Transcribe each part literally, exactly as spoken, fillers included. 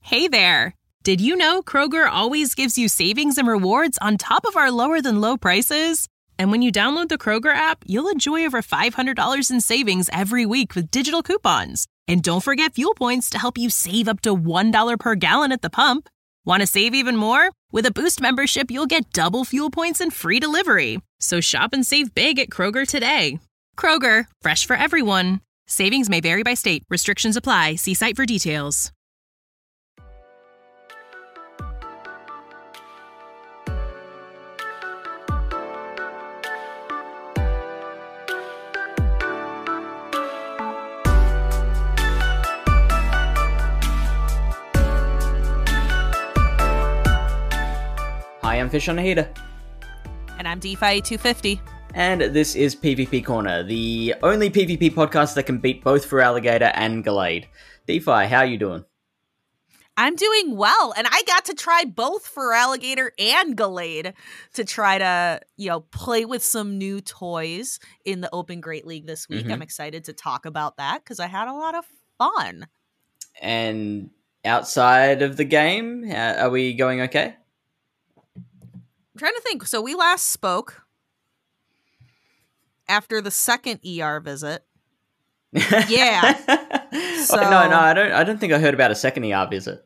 Hey there! Did you know Kroger always gives you savings and rewards on top of our lower-than-low prices? And when you download the Kroger app, you'll enjoy over five hundred dollars in savings every week with digital coupons. And don't forget fuel points to help you save up to one dollar per gallon at the pump. Want to save even more? With a Boost membership, you'll get double fuel points and free delivery. So shop and save big at Kroger today. Kroger, fresh for everyone. Savings may vary by state. Restrictions apply. See site for details. Hi, I'm Fish on a Heater. And I'm DeFi two fifty. And this is PvP Corner, the only PvP podcast that can beat both Feraligatr and Gallade. DeFi, how are you doing? I'm doing well, and I got to try both Feraligatr and Gallade to try to, you know, play with some new toys in the Open Great League this week. Mm-hmm. I'm excited to talk about that because I had a lot of fun. And outside of the game, uh, are we going okay? I'm trying to think. So we last spoke after the second E R visit. Yeah. so, oh, no, no, I don't. I don't think I heard about a second E R visit.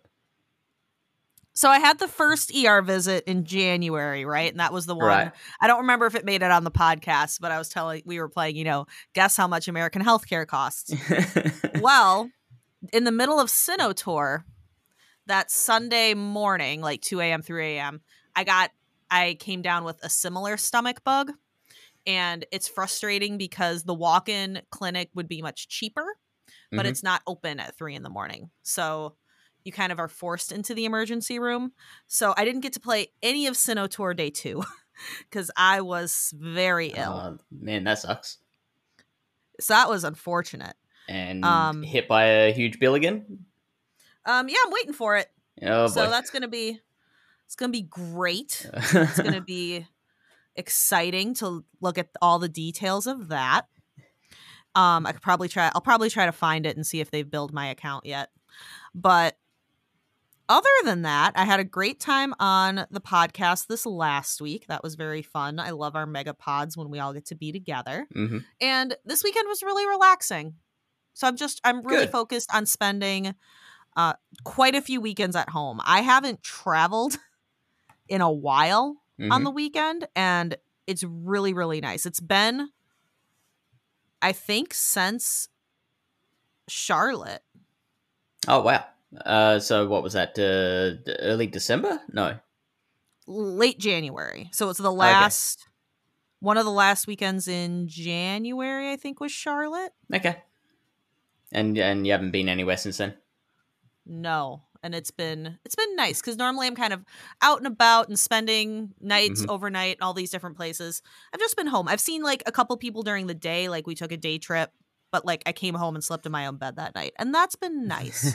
So I had the first E R visit in January, right? And that was the one. Right. I don't remember if it made it on the podcast, but I was telling we were playing. You know, guess how much American healthcare costs. Well, in the middle of Sinnoh Tour, that Sunday morning, like two a.m., three a.m., I got. I came down with a similar stomach bug, and it's frustrating because the walk-in clinic would be much cheaper, but mm-hmm. it's not open at three in the morning. So you kind of are forced into the emergency room. So I didn't get to play any of Sinnoh Tour day two because I was very ill. Uh, man, that sucks. So that was unfortunate. And um, hit by a huge bill again? Um, yeah, I'm waiting for it. Oh, so boy. that's going to be... It's going to be great. It's going to be exciting to look at all the details of that. Um, I could probably try, I'll probably try to find it and see if they've billed my account yet. But other than that, I had a great time on the podcast this last week. That was very fun. I love our mega pods when we all get to be together. Mm-hmm. And this weekend was really relaxing. So I'm just, I'm really Good. focused on spending uh, quite a few weekends at home. I haven't traveled in a while mm-hmm. on the weekend, and it's really, really nice. It's been, I think, since Charlotte. Oh, wow. Uh, so what was that, uh, early December? No. Late January. So it's the last, okay. one of the last weekends in January, I think, was Charlotte. Okay. And and you haven't been anywhere since then? No. And it's been it's been nice because normally I'm kind of out and about and spending nights mm-hmm. overnight in all these different places. I've just been home. I've seen like a couple people during the day, like we took a day trip, but like I came home and slept in my own bed that night, and that's been nice.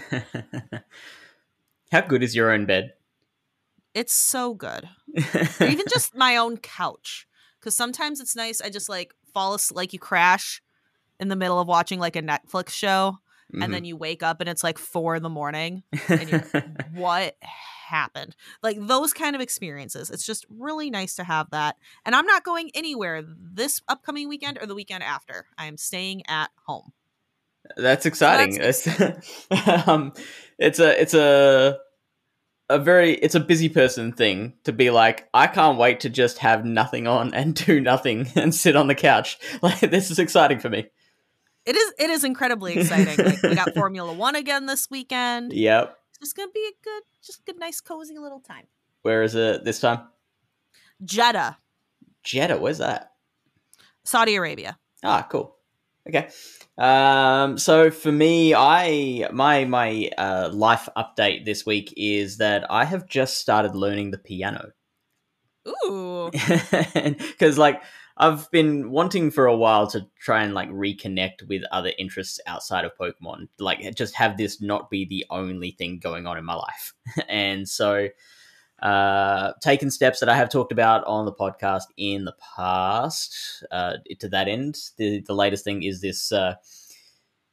How good is your own bed? It's so good. Or even just my own couch, because sometimes it's nice. I just like fall asleep, like you crash in the middle of watching like a Netflix show. Mm-hmm. And then you wake up and it's like four in the morning and you're like, what happened? Like those kind of experiences. It's just really nice to have that. And I'm not going anywhere this upcoming weekend or the weekend after. I am staying at home. That's exciting. So that's exciting. It's, um, it's a, it's a, a very, it's a busy person thing to be like, I can't wait to just have nothing on and do nothing and sit on the couch. Like this is exciting for me. It is it is incredibly exciting. Like we got Formula One again this weekend. Yep. It's just gonna be a good, just a good, nice, cozy little time. Where is it this time? Jeddah. Jeddah, where's that? Saudi Arabia. Ah, cool. Okay. Um, so for me, I my my uh, life update this week is that I have just started learning the piano. Ooh. Because like I've been wanting for a while to try and like reconnect with other interests outside of Pokemon, like just have this not be the only thing going on in my life. And so uh, taken steps that I have talked about on the podcast in the past uh, to that end. The, the latest thing is this uh,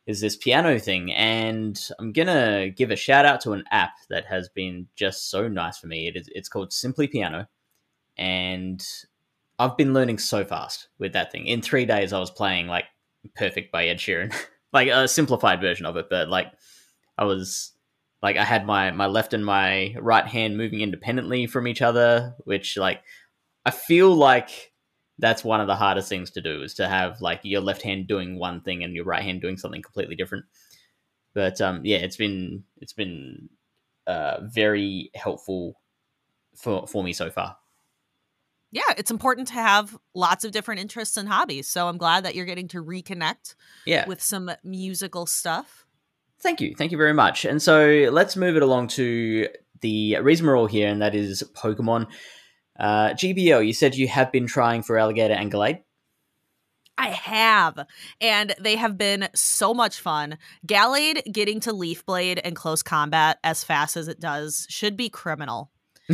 is this piano thing, and I'm gonna give a shout out to an app that has been just so nice for me. It is it's called Simply Piano, and I've been learning so fast with that thing. In three days, I was playing like Perfect by Ed Sheeran, like a simplified version of it, but like I was like I had my my left and my right hand moving independently from each other, which like I feel like that's one of the hardest things to do, is to have like your left hand doing one thing and your right hand doing something completely different. But um, yeah, it's been it's been uh, very helpful for for me so far. Yeah, it's important to have lots of different interests and hobbies. So I'm glad that you're getting to reconnect Yeah. with some musical stuff. Thank you. Thank you very much. And so let's move it along to the reason we're all here, and that is Pokemon. Uh, G B L, you said you have been trying for Alligator and Gallade? I have, and they have been so much fun. Gallade getting to Leaf Blade and close combat as fast as it does should be criminal.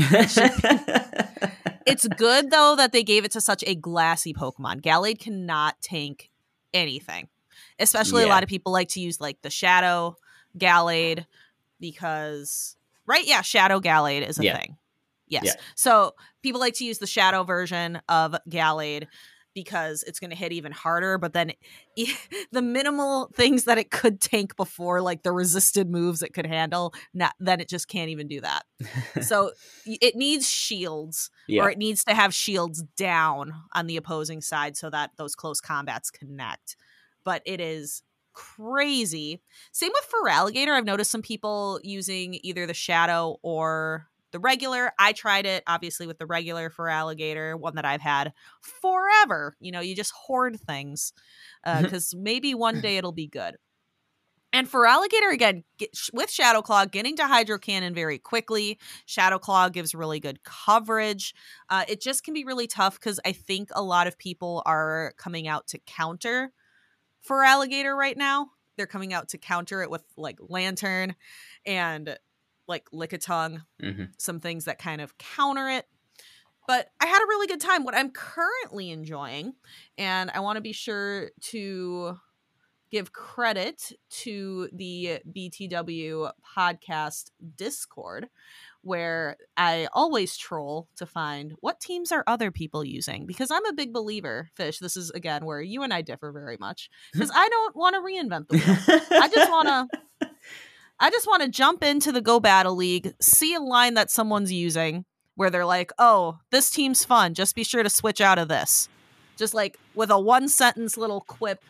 It's good, though, that they gave it to such a glassy Pokemon. Gallade cannot tank anything. Especially Yeah. a lot of people like to use like the Shadow Gallade because, right? Yeah, Shadow Gallade is a Yeah. thing. Yes. Yeah. So people like to use the Shadow version of Gallade because it's going to hit even harder. But then the minimal things that it could tank before, like the resisted moves it could handle, not, then it just can't even do that. So it needs shields, Yeah. or it needs to have shields down on the opposing side so that those close combats connect. But it is crazy. Same with Feraligatr. I've noticed some people using either the Shadow or the regular. I tried it, obviously, with the regular Feraligatr, one that I've had forever. You know, you just hoard things because uh, maybe one day it'll be good. And Feraligatr, again, get, with Shadow Claw, getting to Hydro Cannon very quickly. Shadow Claw gives really good coverage. Uh, it just can be really tough because I think a lot of people are coming out to counter Feraligatr right now. They're coming out to counter it with like Lantern and like Lickitung, Mm-hmm. some things that kind of counter it. But I had a really good time. What I'm currently enjoying, and I want to be sure to give credit to the B T W podcast Discord, where I always troll to find what teams are other people using, because I'm a big believer, Fish. This is, again, where you and I differ very much, because I don't want to reinvent the wheel. I just want to I just want to jump into the Go Battle League, see a line that someone's using where they're like, oh, this team's fun. Just be sure to switch out of this. Just like with a one sentence little quip,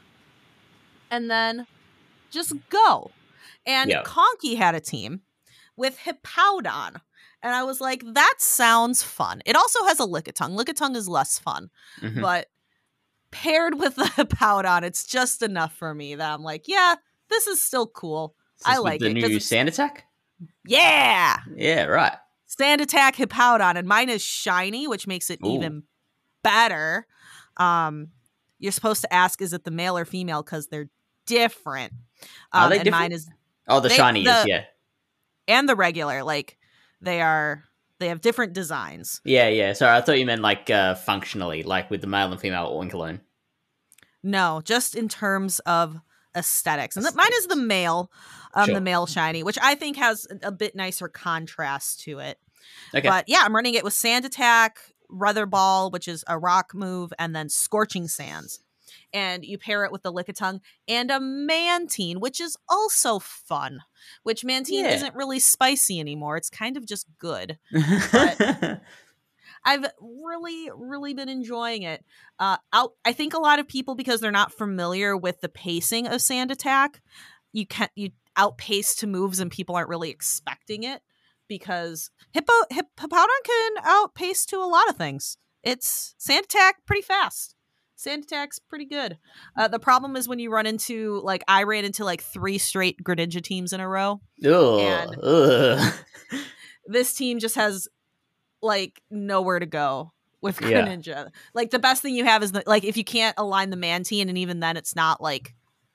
and then just go. And Yeah. Conky had a team with Hippowdon. And I was like, that sounds fun. It also has a Lickitung. Lickitung is less fun. Mm-hmm. But paired with the Hippowdon, it's just enough for me that I'm like, yeah, this is still cool. I like the it. 'cause new it's- Sand Attack? Yeah. Yeah, right. Sand Attack Hippowdon. And mine is shiny, which makes it Ooh. even better. Um, you're supposed to ask, is it the male or female? Because they're different. Um, Are they and different? mine is, Oh, the They- shiny the- is, yeah. and the regular, like they are, they have different designs. Yeah, yeah. Sorry, I thought you meant like uh, functionally, like with the male and female Oinkologne. No, just in terms of aesthetics. And th- mine is the male, um, Sure. the male shiny, which I think has a, a bit nicer contrast to it. Okay. But yeah, I'm running it with Sand Attack, Weather Ball, which is a rock move, and then Scorching Sands. And you pair it with the Lickitung and a Mantine, which is also fun. Which Mantine Yeah. isn't really spicy anymore. It's kind of just good. Mm-hmm. I've really, really been enjoying it. Uh, out, I think a lot of people, because they're not familiar with the pacing of Sand Attack, you can you outpace to moves and people aren't really expecting it, because Hippo Hip, Hippowdon can outpace to a lot of things. It's Sand Attack pretty fast. Sand Attack's pretty good. Uh, the problem is when you run into, like, I ran into like three straight Greninja teams in a row. Ugh, And- ugh. This team just has like nowhere to go with Yeah. Greninja. Like the best thing you have is the, like if you can't align the Mantine, and even then it's not like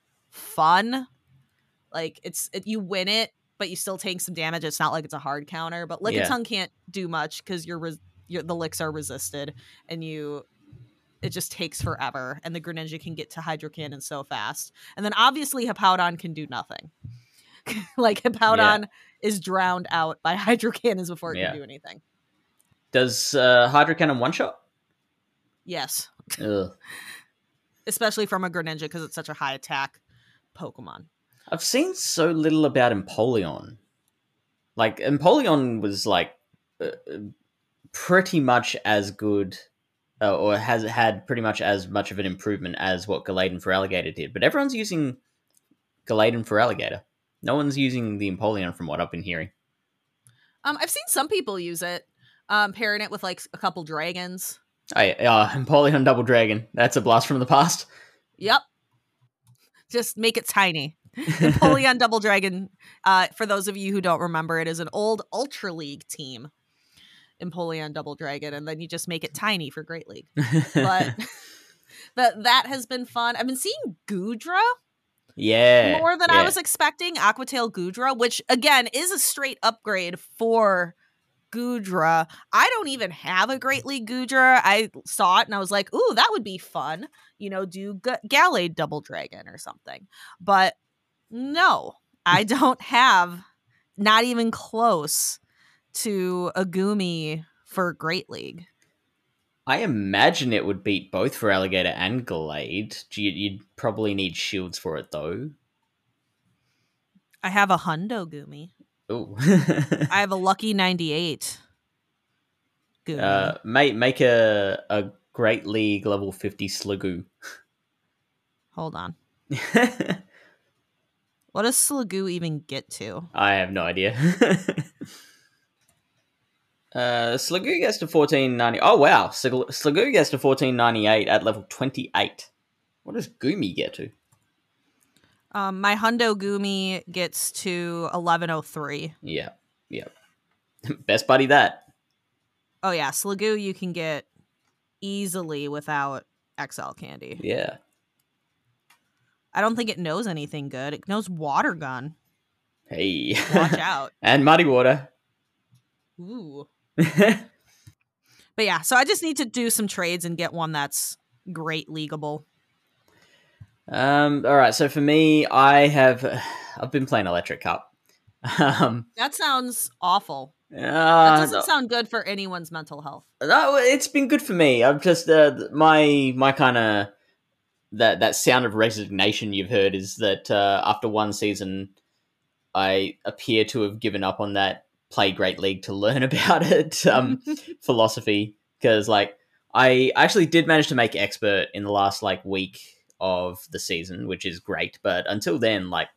fun. Like it's it, you win it, but you still take some damage. It's not like it's a hard counter. But Lickitung can't do much because your res- your the licks are resisted, and you it just takes forever, and the Greninja can get to Hydro Cannon so fast. And then obviously Hippowdon can do nothing. Like Hippowdon yeah. is drowned out by Hydro Cannons before it yeah. can do anything. Does uh, Hydro Cannon one shot? Yes. Especially from a Greninja because it's such a high attack Pokemon. I've seen so little about Empoleon. Like, Empoleon was, like, uh, pretty much as good, uh, or has had pretty much as much of an improvement as what Galarian Feraligatr did. But everyone's using Galarian Feraligatr. No one's using the Empoleon from what I've been hearing. Um, I've seen some people use it, um, pairing it with, like, a couple dragons. Oh, yeah, uh, Empoleon Double Dragon. That's a blast from the past. Yep. Just make it tiny. Empoleon Double Dragon, uh, for those of you who don't remember, it is an old Ultra League team. Empoleon Double Dragon, and then you just make it tiny for Great League. But that that has been fun. I've been seeing Goodra. Yeah. More than yeah. I was expecting. Aquatail Goodra, which again is a straight upgrade for Goodra. I don't even have a Great League Goodra. I saw it and I was like, ooh, that would be fun. You know, do G- Gallade Double Dragon or something. But no, I don't have, not even close to a Gumi for Great League. I imagine it would beat both Feraligatr and Gallade. You'd probably need shields for it, though. I have a Hundo Gumi. Ooh. I have a Lucky ninety-eight Gumi. Uh, make, make a, a Great League level fifty Sliggoo. Hold on. What does Sliggoo even get to? I have no idea. uh, Sliggoo gets to fourteen ninety. Oh, wow. Sliggoo Sliggoo gets to fourteen ninety-eight at level twenty-eight. What does Gumi get to? Um, my Hundo Gumi gets to eleven oh three. Yeah. Yeah. Best buddy that. Oh, yeah. Sliggoo you can get easily without X L candy. Yeah. I don't think it knows anything good. It knows Water Gun. Hey. Watch out. And Muddy Water. Ooh. But yeah, so I just need to do some trades and get one that's Great Leagueable. Um. All right. So for me, I have I've been playing Electric Cup. Um. That sounds awful. Uh, that doesn't no. sound good for anyone's mental health. No, it's been good for me. I've just uh, my my kind of that that sound of resignation you've heard is that uh, after one season, I appear to have given up on that play Great League to learn about it um, philosophy, because like I actually did manage to make expert in the last like week of the season, which is great. But until then, like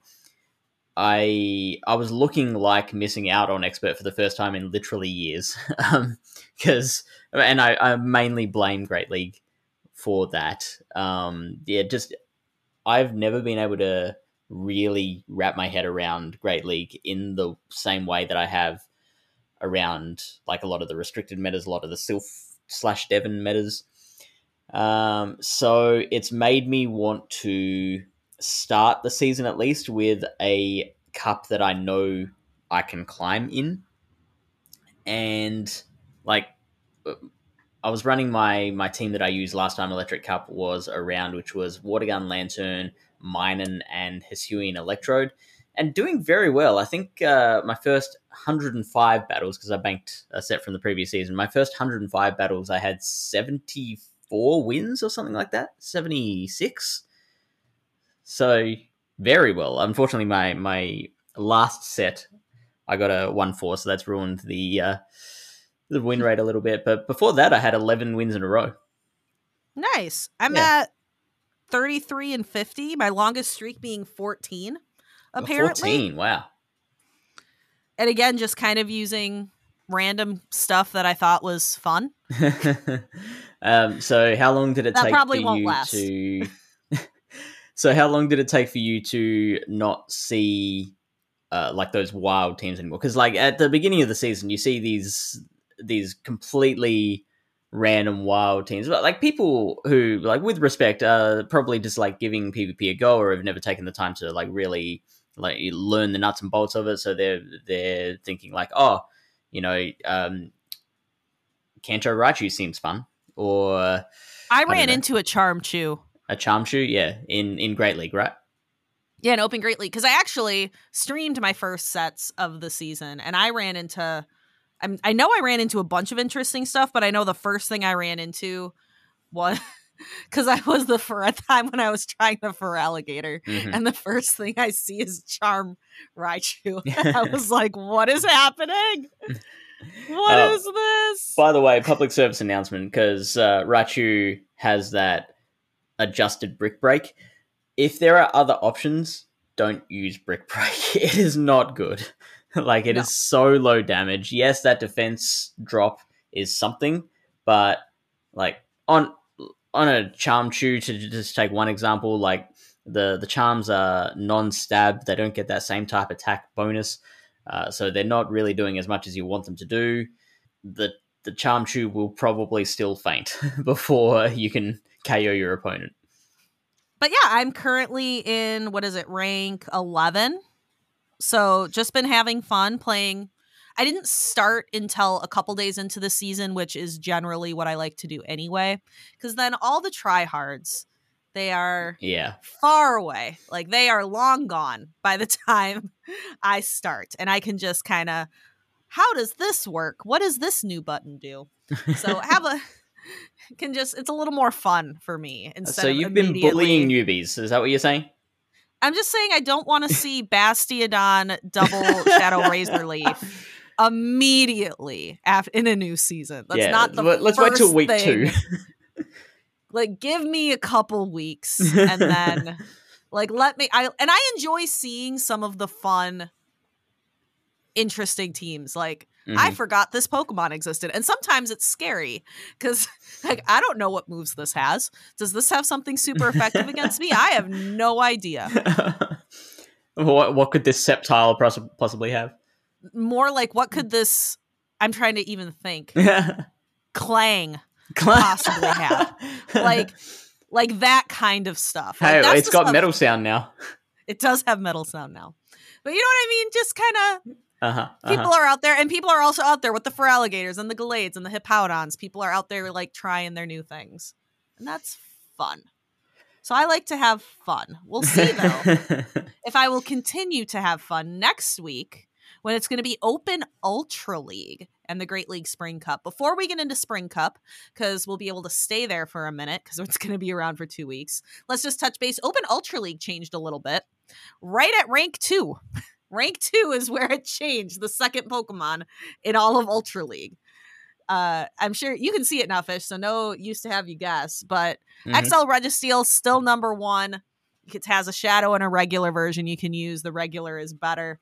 I I was looking like missing out on expert for the first time in literally years, because um, and I, I mainly blame Great League for that. Um, yeah, just I've never been able to really wrap my head around Great League in the same way that I have around like a lot of the restricted metas, a lot of the Sylph slash Devon metas. Um, so it's made me want to start the season at least with a cup that I know I can climb in. And like I was running my my team that I used last time Electric Cup was around, which was Watergun, Lantern, Minun, and Hisuian Electrode, and doing very well. I think uh, my first one hundred five battles, because I banked a set from the previous season, my first one hundred five battles, I had seventy-four wins or something like that, seventy-six. So very well. Unfortunately, my my last set, I got a one four, so that's ruined the uh, the win rate a little bit. But before that, I had eleven wins in a row. Nice. I'm Yeah. at thirty-three and fifty. My longest streak being fourteen, apparently. fourteen, wow. And again, just kind of using random stuff that I thought was fun. um, so how long did it That take probably for won't you last. to... So how long did it take for you to not see uh, like those wild teams anymore? Because like at the beginning of the season, you see these these completely random wild teams, but like people who like with respect uh probably just like giving PvP a go or have never taken the time to like really like learn the nuts and bolts of it. So they're they're thinking like, oh, you know, um, Kanto Raichu seems fun, or I I ran don't know. into a Charmchu. A Charmchu, yeah, in in Great League, right? Yeah, an Open Great League. Because I actually streamed my first sets of the season, and I ran into. I'm, I know I ran into a bunch of interesting stuff, but I know the first thing I ran into was because I was the for a time when I was trying the Feraligatr, Mhm. and the first thing I see is Charm Raichu. I was like, "What is happening? What Oh, is this?" By the way, public service announcement, because uh, Raichu has that adjusted Brick Break. If there are other options, don't use Brick Break. It is not good. Like, it No. is so low damage. Yes, that defense drop is something, but like on on a Charmchu, to just take one example, like the the charms are non-stab. They don't get that same type attack bonus, uh, so they're not really doing as much as you want them to do. The the Charmchu will probably still faint before you can K O your opponent. But yeah, I'm currently in, what is it, rank eleven. So just been having fun playing. I didn't start until a couple days into the season, which is generally what I like to do anyway. Because then all the tryhards, they are Yeah. far away. Like, they are long gone by the time I start. And I can just kind of, how does this work? What does this new button do? So have a... can just it's a little more fun for me instead So of you've been immediately- bullying newbies. Is that what you're saying? I'm just saying I don't want to see Bastiodon double Shadow Razor Leaf immediately after in a new season. That's yeah, not the let- let's first wait till week thing. two. Like, give me a couple weeks and then like let me I and I enjoy seeing some of the fun interesting teams. Like, Mm-hmm. I forgot this Pokemon existed. And sometimes it's scary because, like, I don't know what moves this has. Does this have something super effective against me? I have no idea. what what could this Sceptile poss- possibly have? More like, what could this, I'm trying to even think, Clang Clang. possibly have? Like, like that kind of stuff. Like, Hey, that's it's the got stuff- metal sound now. It does have metal sound now. But you know what I mean? Just kind of... Uh-huh, uh-huh. People are out there, and people are also out there with the Feraligatrs and the Gallades and the Hippowdons. People are out there, like, trying their new things. And that's fun. So I like to have fun. We'll see, though, if I will continue to have fun next week when it's going to be Open Ultra League and the Great League Spring Cup. Before we get into Spring Cup, because we'll be able to stay there for a minute, because it's going to be around for two weeks, let's just touch base. Open Ultra League changed a little bit. Right at rank two. Rank two is where it changed, the second Pokemon in all of Ultra League. Uh, I'm sure you can see it now, Fish, so no use to have you guess. But Mhm. X L Registeel, still number one. It has a Shadow and a regular version you can use. The regular is better.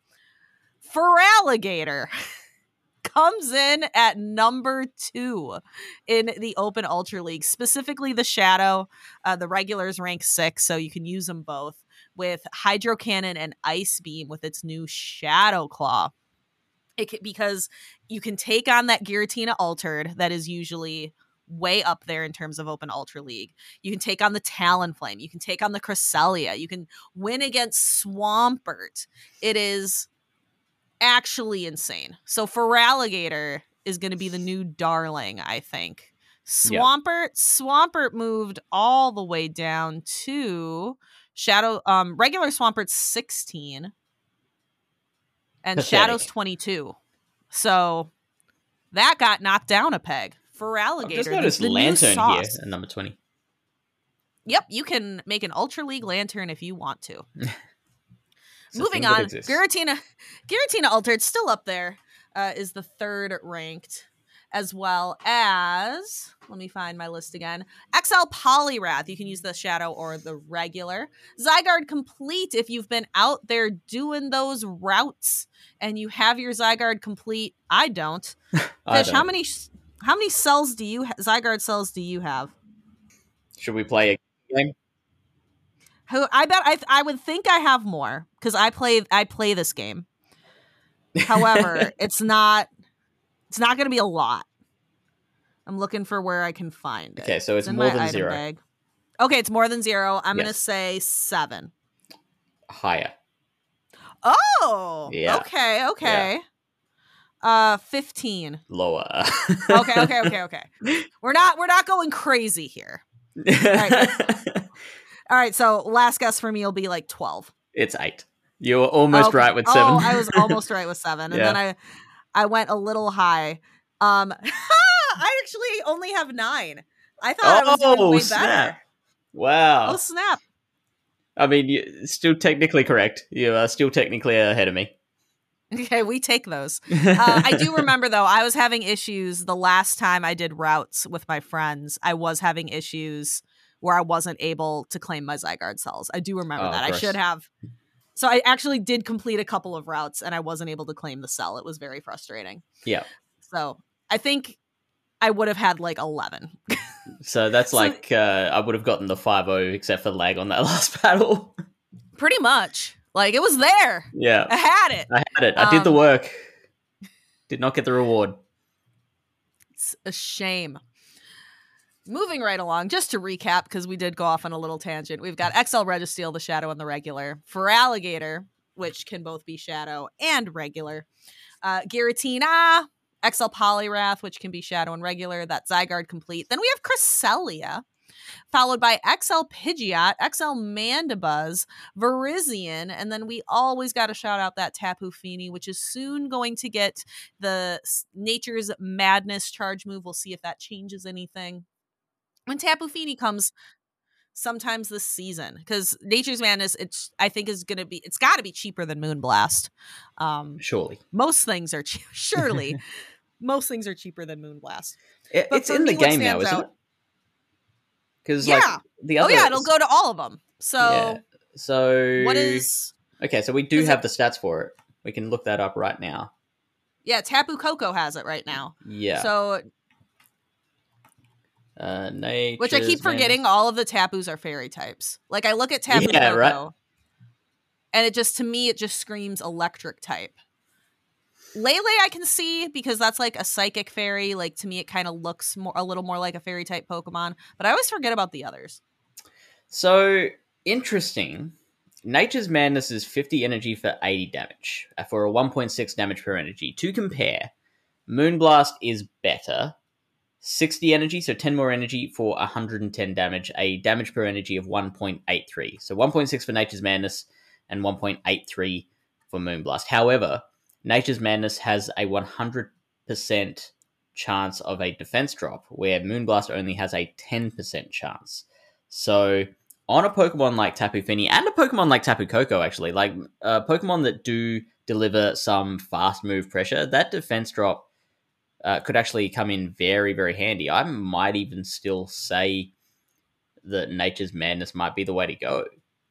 Feraligatr comes in at number two in the Open Ultra League, specifically the Shadow. Uh, the regular is rank six, so you can use them both, with Hydro Cannon and Ice Beam with its new Shadow Claw. It can, because you can take on that Giratina Altered that is usually way up there in terms of Open Ultra League. You can take on the Talonflame. You can take on the Cresselia. You can win against Swampert. It is actually insane. So Feraligatr is going to be the new darling, I think. Swampert, Swampert moved all the way down to Shadow. Um, regular Swampert's sixteen, and Pathetic. Shadow's twenty-two. So that got knocked down a peg. Feraligatr. I've just the- noticed the new Lantern here sauce. at number twenty. Yep, you can make an Ultra League Lantern if you want to. It's a Moving thing that on, exists. Giratina, Giratina Altered, still up there, uh, is the third ranked, as well as, let me find my list again, X L Poliwrath. You can use the Shadow or the regular. Zygarde Complete, if you've been out there doing those routes and you have your Zygarde Complete. I don't. I Fish, how don't. many how many cells do you ha- Zygarde cells do you have? Should we play a game? Who I bet I I would think I have more because I play I play this game. However, it's not it's not going to be a lot. I'm looking for where I can find it. Okay, so it's in more my than item zero. bag. Okay, it's more than zero. I'm going to Yes. say seven. Higher. Oh, Yeah. okay, okay. Uh, fifteen. Lower. Okay, okay, okay, okay. We're not we're not going crazy here. right, all right, so last guess for me will be like twelve. It's eight. You were almost okay. right with seven. Oh, I was almost right with seven. And yeah. then I I went a little high. Um, I actually only have nine. I thought oh, I was doing way snap. better. Wow. Oh, snap. I mean, you're still technically correct. You are still technically ahead of me. Okay, we take those. Uh, I do remember, though, I was having issues the last time I did routes with my friends. I was having issues where I wasn't able to claim my Zygarde cells. I do remember Oh, that. gross. I should have. So I actually did complete a couple of routes, and I wasn't able to claim the cell. It was very frustrating. Yeah. So I think I would have had like eleven. So that's So- like, uh, I would have gotten the five oh except for lag on that last battle. Pretty much. Like, it was there. yeah. I had it. I had it. I did the Um, work. Did not get the reward. It's a shame. Moving right along, just to recap, because we did go off on a little tangent, we've got X L Registeel, the Shadow and the Regular, Feraligatr, which can both be Shadow and Regular, uh, Giratina, X L Poliwrath, which can be Shadow and Regular, that Zygarde complete. Then we have Cresselia, followed by X L Pidgeot, X L Mandibuzz, Virizion, and then we always got to shout out that Tapu Fini, which is soon going to get the s- Nature's Madness charge move. We'll see if that changes anything. When Tapu Fini comes sometimes this season, because Nature's Madness, it's I think is going to be, it's got to be cheaper than Moonblast. Um, Surely. most things are cheap. Surely, most things are cheaper than Moonblast. It, But it's for in the me, what game now, stands isn't out- it? Because Yeah. like the other. Oh yeah, it'll go to all of them. So Yeah. So what is? okay? So we do is have it- the stats for it. We can look that up right now. Yeah, Tapu Koko has it right now. Yeah. So, uh, which I keep forgetting, all of the Tapus are fairy types. Like I look at Tapu Yeah, Koko, right. and it just to me it just screams electric type. Lele I can see because that's like a psychic fairy. Like to me, it kind of looks more a little more like a fairy type Pokemon. But I always forget about the others. So interesting. Nature's Madness is fifty energy for eighty damage, uh, for a one point six damage per energy. To compare, Moonblast is better. sixty energy, so ten more energy for one hundred ten damage, a damage per energy of one point eight three. So one point six for Nature's Madness and one point eight three for Moonblast. However, Nature's Madness has a one hundred percent chance of a defense drop, where Moonblast only has a ten percent chance. So on a Pokemon like Tapu Fini, and a Pokemon like Tapu Koko, actually, like uh, Pokemon that do deliver some fast move pressure, that defense drop uh, could actually come in very, very handy. I might even still say that Nature's Madness might be the way to go.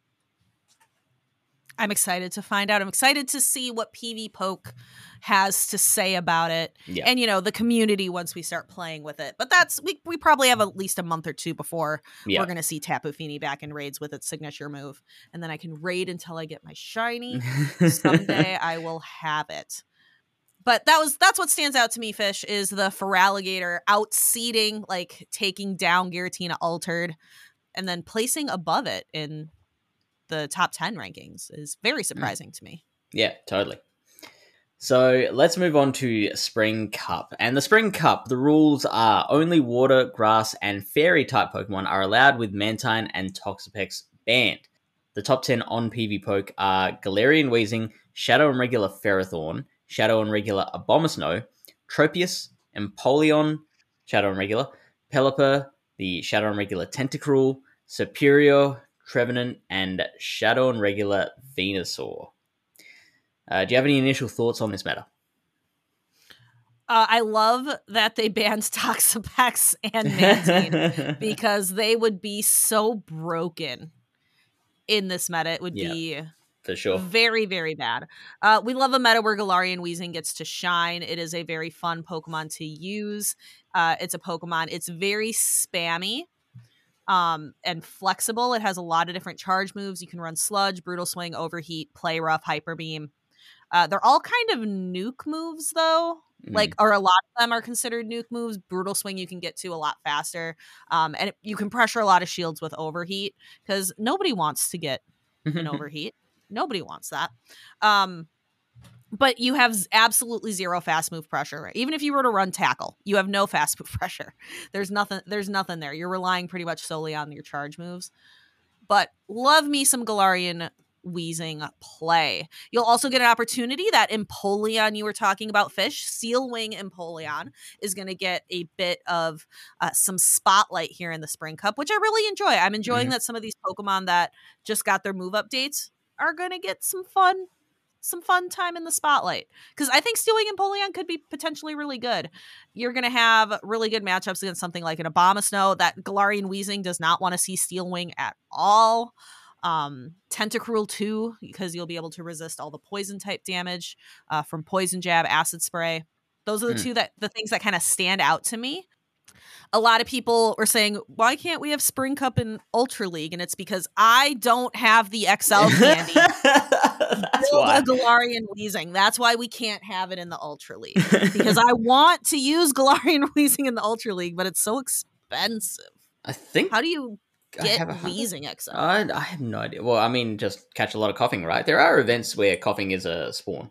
I'm excited to find out. I'm excited to see what P V Poke has to say about it. Yeah. And, you know, the community once we start playing with it. But that's, we, we probably have at least a month or two before Yeah. we're going to see Tapu Fini back in raids with its signature move. And then I can raid until I get my shiny. Someday I will have it. But that was that's what stands out to me, Fish, is the Feraligatr outseeding, like taking down Giratina Altered, and then placing above it in the top ten rankings is very surprising mm. to me. Yeah, totally. So let's move on to Spring Cup. And the Spring Cup, the rules are only water, grass, and fairy type Pokemon are allowed, with Mantine and Toxapex banned. The top ten on PvPoke are Galarian Weezing, Shadow and Regular Ferrothorn, Shadow and Regular Abomasnow, Tropius, Empoleon, Shadow and Regular, Pelipper, the Shadow and Regular Tentacruel, Superior, Trevenant, and Shadow and Regular Venusaur. Uh, do you have any initial thoughts on this matter? Uh, I love that they banned Toxapex and Mantine because they would be so broken in this meta. It would yeah, be for sure very, very bad. Uh, we love a meta where Galarian Weezing gets to shine. It is a very fun Pokemon to use. Uh, it's a Pokemon. It's very spammy. Um, and flexible. It has a lot of different charge moves. You can run Sludge, Brutal Swing, Overheat, Play Rough, Hyper Beam. Uh, they're all kind of nuke moves, though. Mm. Like, or a lot of them are considered nuke moves. Brutal Swing you can get to a lot faster. Um, and it, you can pressure a lot of shields with Overheat, because nobody wants to get an Overheat. Nobody wants that. Um, But you have z- absolutely zero fast move pressure. Even if you were to run tackle, you have no fast move pressure. There's nothing. There's nothing there. You're relying pretty much solely on your charge moves. But love me some Galarian Wheezing play. You'll also get an opportunity that Empoleon you were talking about, Fish, Seal Wing Empoleon is going to get a bit of uh, some spotlight here in the Spring Cup, which I really enjoy. I'm enjoying mm-hmm. that some of these Pokemon that just got their move updates are going to get some fun some fun time in the spotlight, because I think Steel Wing Empoleon could be potentially really good. You're going to have really good matchups against something like an Abomasnow. That Galarian Wheezing does not want to see Steel Wing at all. Um, Tentacruel too, because you'll be able to resist all the poison type damage uh, from Poison Jab, Acid Spray. Those are the mm. two that the things that kind of stand out to me. A lot of people were saying, why can't we have Spring Cup in Ultra League? And it's because I don't have the X L candy. That's Build why. a Galarian Wheezing. That's why we can't have it in the Ultra League. Because I want to use Galarian Wheezing in the Ultra League, but it's so expensive. I think. How do you get Wheezing X L? I, I have no idea. Well, I mean, just catch a lot of coughing, right? There are events where coughing is a spawn.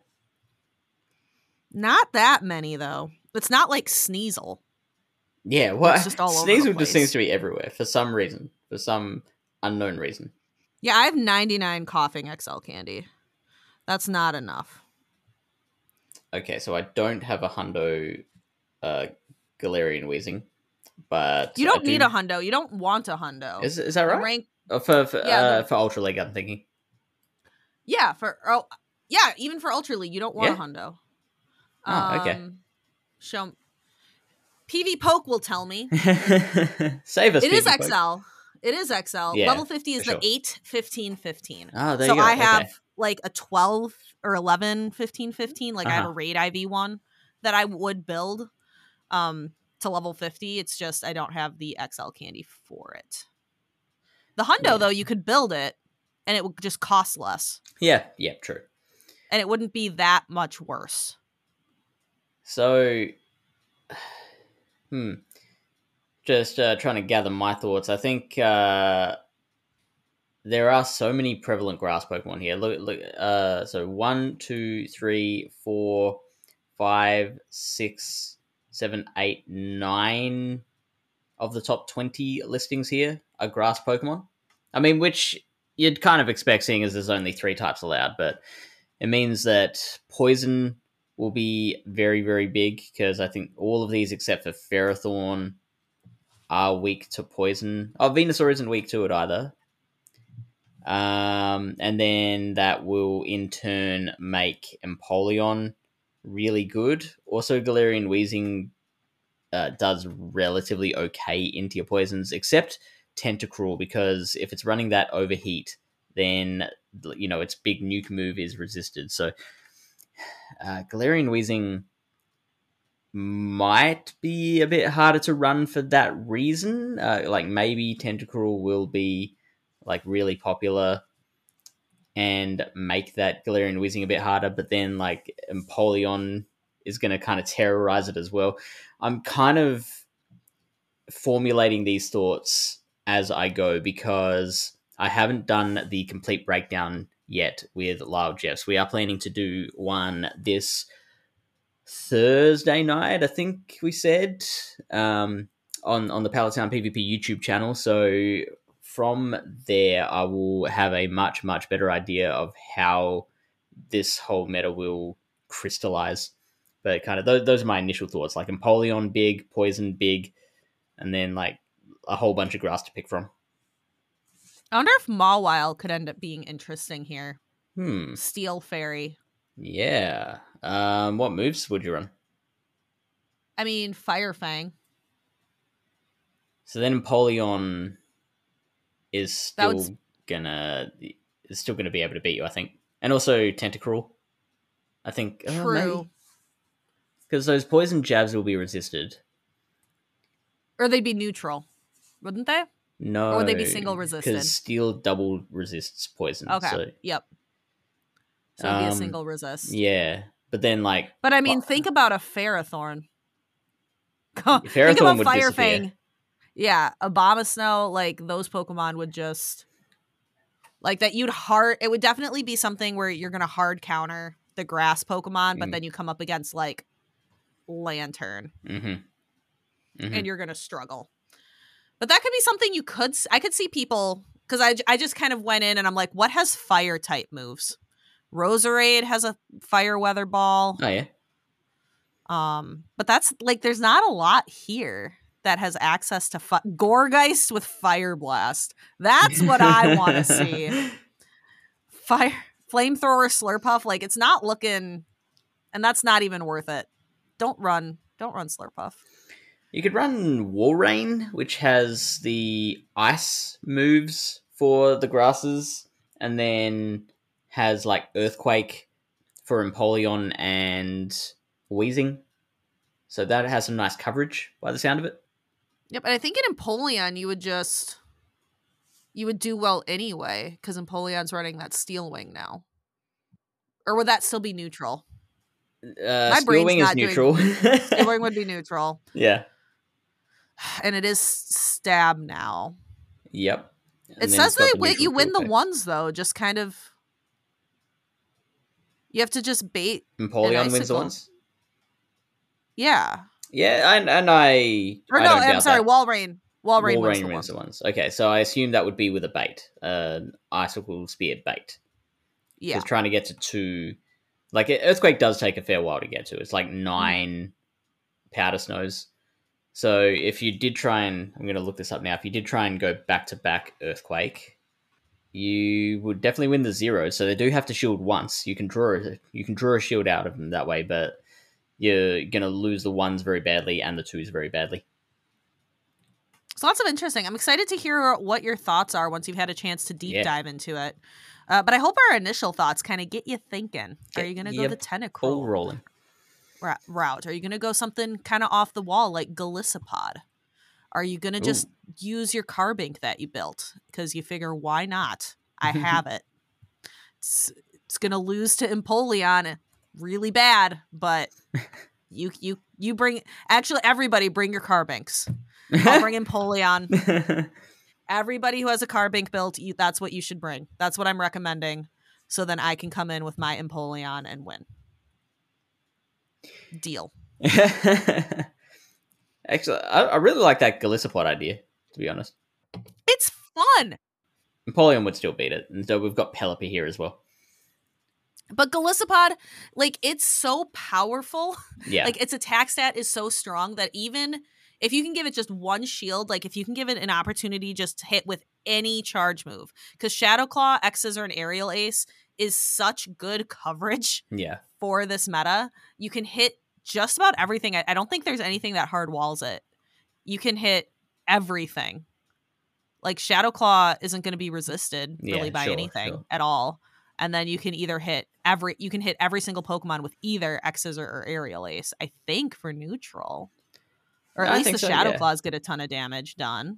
Not that many, though. It's not like Sneasel. Yeah, well, it's just all over Sneasel the place. just seems to be everywhere for some reason, for some unknown reason. Yeah, I have ninety-nine coughing X L candy. That's not enough. Okay, so I don't have a hundo uh, Galarian Wheezing, but you don't do... need a hundo. You don't want a hundo. Is is that right? Rank... Oh, for for, yeah, uh, the... for Ultra League, I'm thinking. Yeah, for oh yeah, even for Ultra League, you don't want yeah? a hundo. Oh, okay. Um, show. P V Poke will tell me. Save us. It P V is Poke. X L. It is X L. Yeah, Level fifty is the sure. eight, fifteen, fifteen. Oh, there so you go. I have okay. like a twelve or eleven, fifteen, fifteen. Like uh-huh. I have a raid I V one that I would build um, to level fifty. It's just I don't have the X L candy for it. The hundo, yeah. though, you could build it and it would just cost less. Yeah, yeah, true. And it wouldn't be that much worse. So, hmm. Just uh, trying to gather my thoughts. I think uh, there are so many prevalent grass Pokemon here. Look, look. Uh, so one, two, three, four, five, six, seven, eight, nine of the top twenty listings here are grass Pokemon. I mean, which you'd kind of expect, seeing as there's only three types allowed. But it means that poison will be very, very big, because I think all of these except for Ferrothorn are weak to poison. Oh, Venusaur isn't weak to it either. Um, and then that will in turn make Empoleon really good. Also, Galarian Wheezing uh, does relatively okay into your poisons, except Tentacruel, because if it's running that Overheat, then, you know, its big nuke move is resisted. So uh, Galarian Wheezing might be a bit harder to run for that reason. Uh, like maybe Tentacruel will be like really popular and make that Galarian Wheezing a bit harder, but then like Empoleon is going to kind of terrorize it as well. I'm kind of formulating these thoughts as I go, because I haven't done the complete breakdown yet with Lyle Jeffs. We are planning to do one this Thursday night, I think we said, um, on, on the Palatown PvP YouTube channel. So from there, I will have a much, much better idea of how this whole meta will crystallize. But kind of those, those are my initial thoughts. Like Empoleon big, Poison big, and then like a whole bunch of grass to pick from. I wonder if Mawile could end up being interesting here. Hmm. Steel Fairy. Yeah. Um, what moves would you run? I mean, Fire Fang. So then Empoleon is still would... gonna is still gonna be able to beat you, I think, and also Tentacruel. I think true, because uh, those poison jabs will be resisted, or they'd be neutral, wouldn't they? No, or would they be single resisted? Because Steel double resists poison. Okay. So. Yep. So it'd be um, a single resist. Yeah, but then like, but I mean, well, think about a Ferrothorn. Ferrothorn think about would Fire disappear. Fang. Yeah, Abomasnow, like those Pokemon would just like that. You'd hard. It would definitely be something where you're gonna hard counter the grass Pokemon, but Mm. then you come up against like Lantern, Mm-hmm. Mm-hmm. and you're gonna struggle. But that could be something you could. s- I could see people because I I just kind of went in and I'm like, what has fire type moves? Roserade has a fire weather ball. Oh yeah. Um, but that's like, there's not a lot here that has access to fi- Gourgeist with Fire Blast. That's what I want to see. Fire Flamethrower Slurpuff, like it's not looking, and that's not even worth it. Don't run, don't run Slurpuff. You could run Walrein, which has the ice moves for the grasses, and then has like Earthquake for Empoleon and Wheezing. So that has some nice coverage by the sound of it. Yep, and I think in Empoleon you would just you would do well anyway because Empoleon's running that Steel Wing now. Or would that still be neutral? Uh, My Steel brain's Wing is not doing- neutral. Steel Wing would be neutral, Yeah. and it is stab now. Yep. And It then says it's got that the win- you neutral win the effect. ones though, just kind of. You have to just bait. Empoleon wins the Icicle. ones. Yeah. Yeah, and and I. Or I no, don't I'm doubt sorry, that. Walrein. Walrein wins Walrein the wins one. the ones. Okay, so I assume that would be with a bait, uh, Icicle Spear bait. Yeah. Because trying to get to two, like Earthquake does take a fair while to get to. It's like nine Powder Snows. So if you did try and, I'm going to look this up now. If you did try and go back to back Earthquake, you would definitely win the zero. So they do have to shield once. You can draw you can draw a shield out of them that way, but you're going to lose the ones very badly and the twos very badly. So lots of interesting. I'm excited to hear what your thoughts are once you've had a chance to deep Yeah. dive into it. Uh, but I hope our initial thoughts kind of get you thinking. Are Get you going to your go the Tentacruel Ball rolling. ra- route? Are you going to go something kind of off the wall like Golisopod? Are you going to just use your Carbink that you built because you figure, why not? I have it. It's, it's going to lose to Empoleon really bad, but you you you bring actually everybody bring your Carbinks. I'll bring Empoleon. Everybody who has a Carbink built, you, that's what you should bring. That's what I'm recommending. So then I can come in with my Empoleon and win. Deal. Actually, I, I really like that Golisopod idea, to be honest. It's fun. Empoleon would still beat it, and so we've got Pelipper here as well. But Golisopod, like, it's so powerful. Yeah. Like, its attack stat is so strong that even if you can give it just one shield, like, if you can give it an opportunity just to hit with any charge move, because Shadow Claw, X-Scissor, and Aerial Ace is such good coverage Yeah. for this meta. You can hit just about everything. I, I don't think there's anything that hard walls it. You can hit everything. Like, Shadow Claw isn't going to be resisted really Yeah, by sure, anything sure. at all. And then you can either hit every you can hit every single Pokemon with either X-Scissor or Aerial Ace, I think, for neutral. Or at I least think the so, Shadow yeah. Claws get a ton of damage done.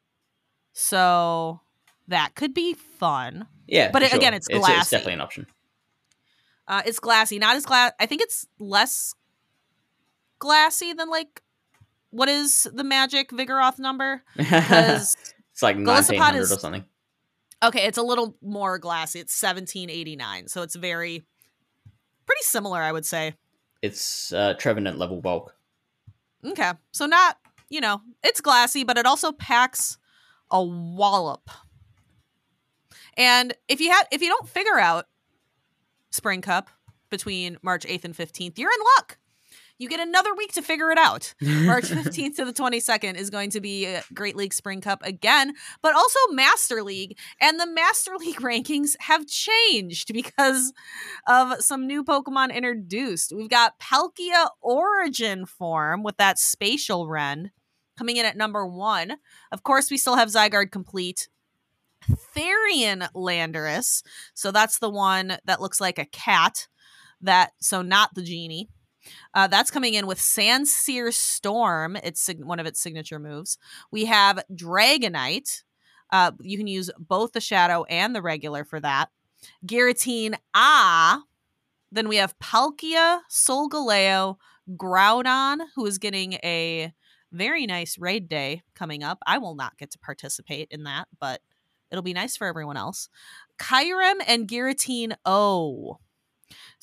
So that could be fun. Yeah. But for it- again, sure. it's It's glassy. definitely an option. Uh, it's glassy, not as glass. I think it's less glassy than like what is the magic Vigoroth number? Because It's like Golisopod nineteen hundred is- or something. okay, it's a little more glassy. It's seventeen eighty-nine, so it's very pretty similar, I would say. It's uh, Trevenant level bulk. Okay, so not you know it's glassy, but it also packs a wallop. And if you have if you don't figure out Spring Cup between March eighth and fifteenth, you're in luck. You get another week to figure it out. March fifteenth to the twenty-second is going to be a Great League Spring Cup again, but also Master League. And the Master League rankings have changed because of some new Pokemon introduced. We've got Palkia Origin form with that Spatial Rend coming in at number one. Of course, we still have Zygarde Complete. Therian Landorus. So that's the one that looks like a cat. That so not the genie. Uh, that's coming in with Sandsear Storm. It's sig- one of its signature moves. We have Dragonite. Uh, you can use both the Shadow and the regular for that. Giratina. Ah. Then we have Palkia, Solgaleo, Groudon, who is getting a very nice raid day coming up. I will not get to participate in that, but it'll be nice for everyone else. Kyurem and Giratina O.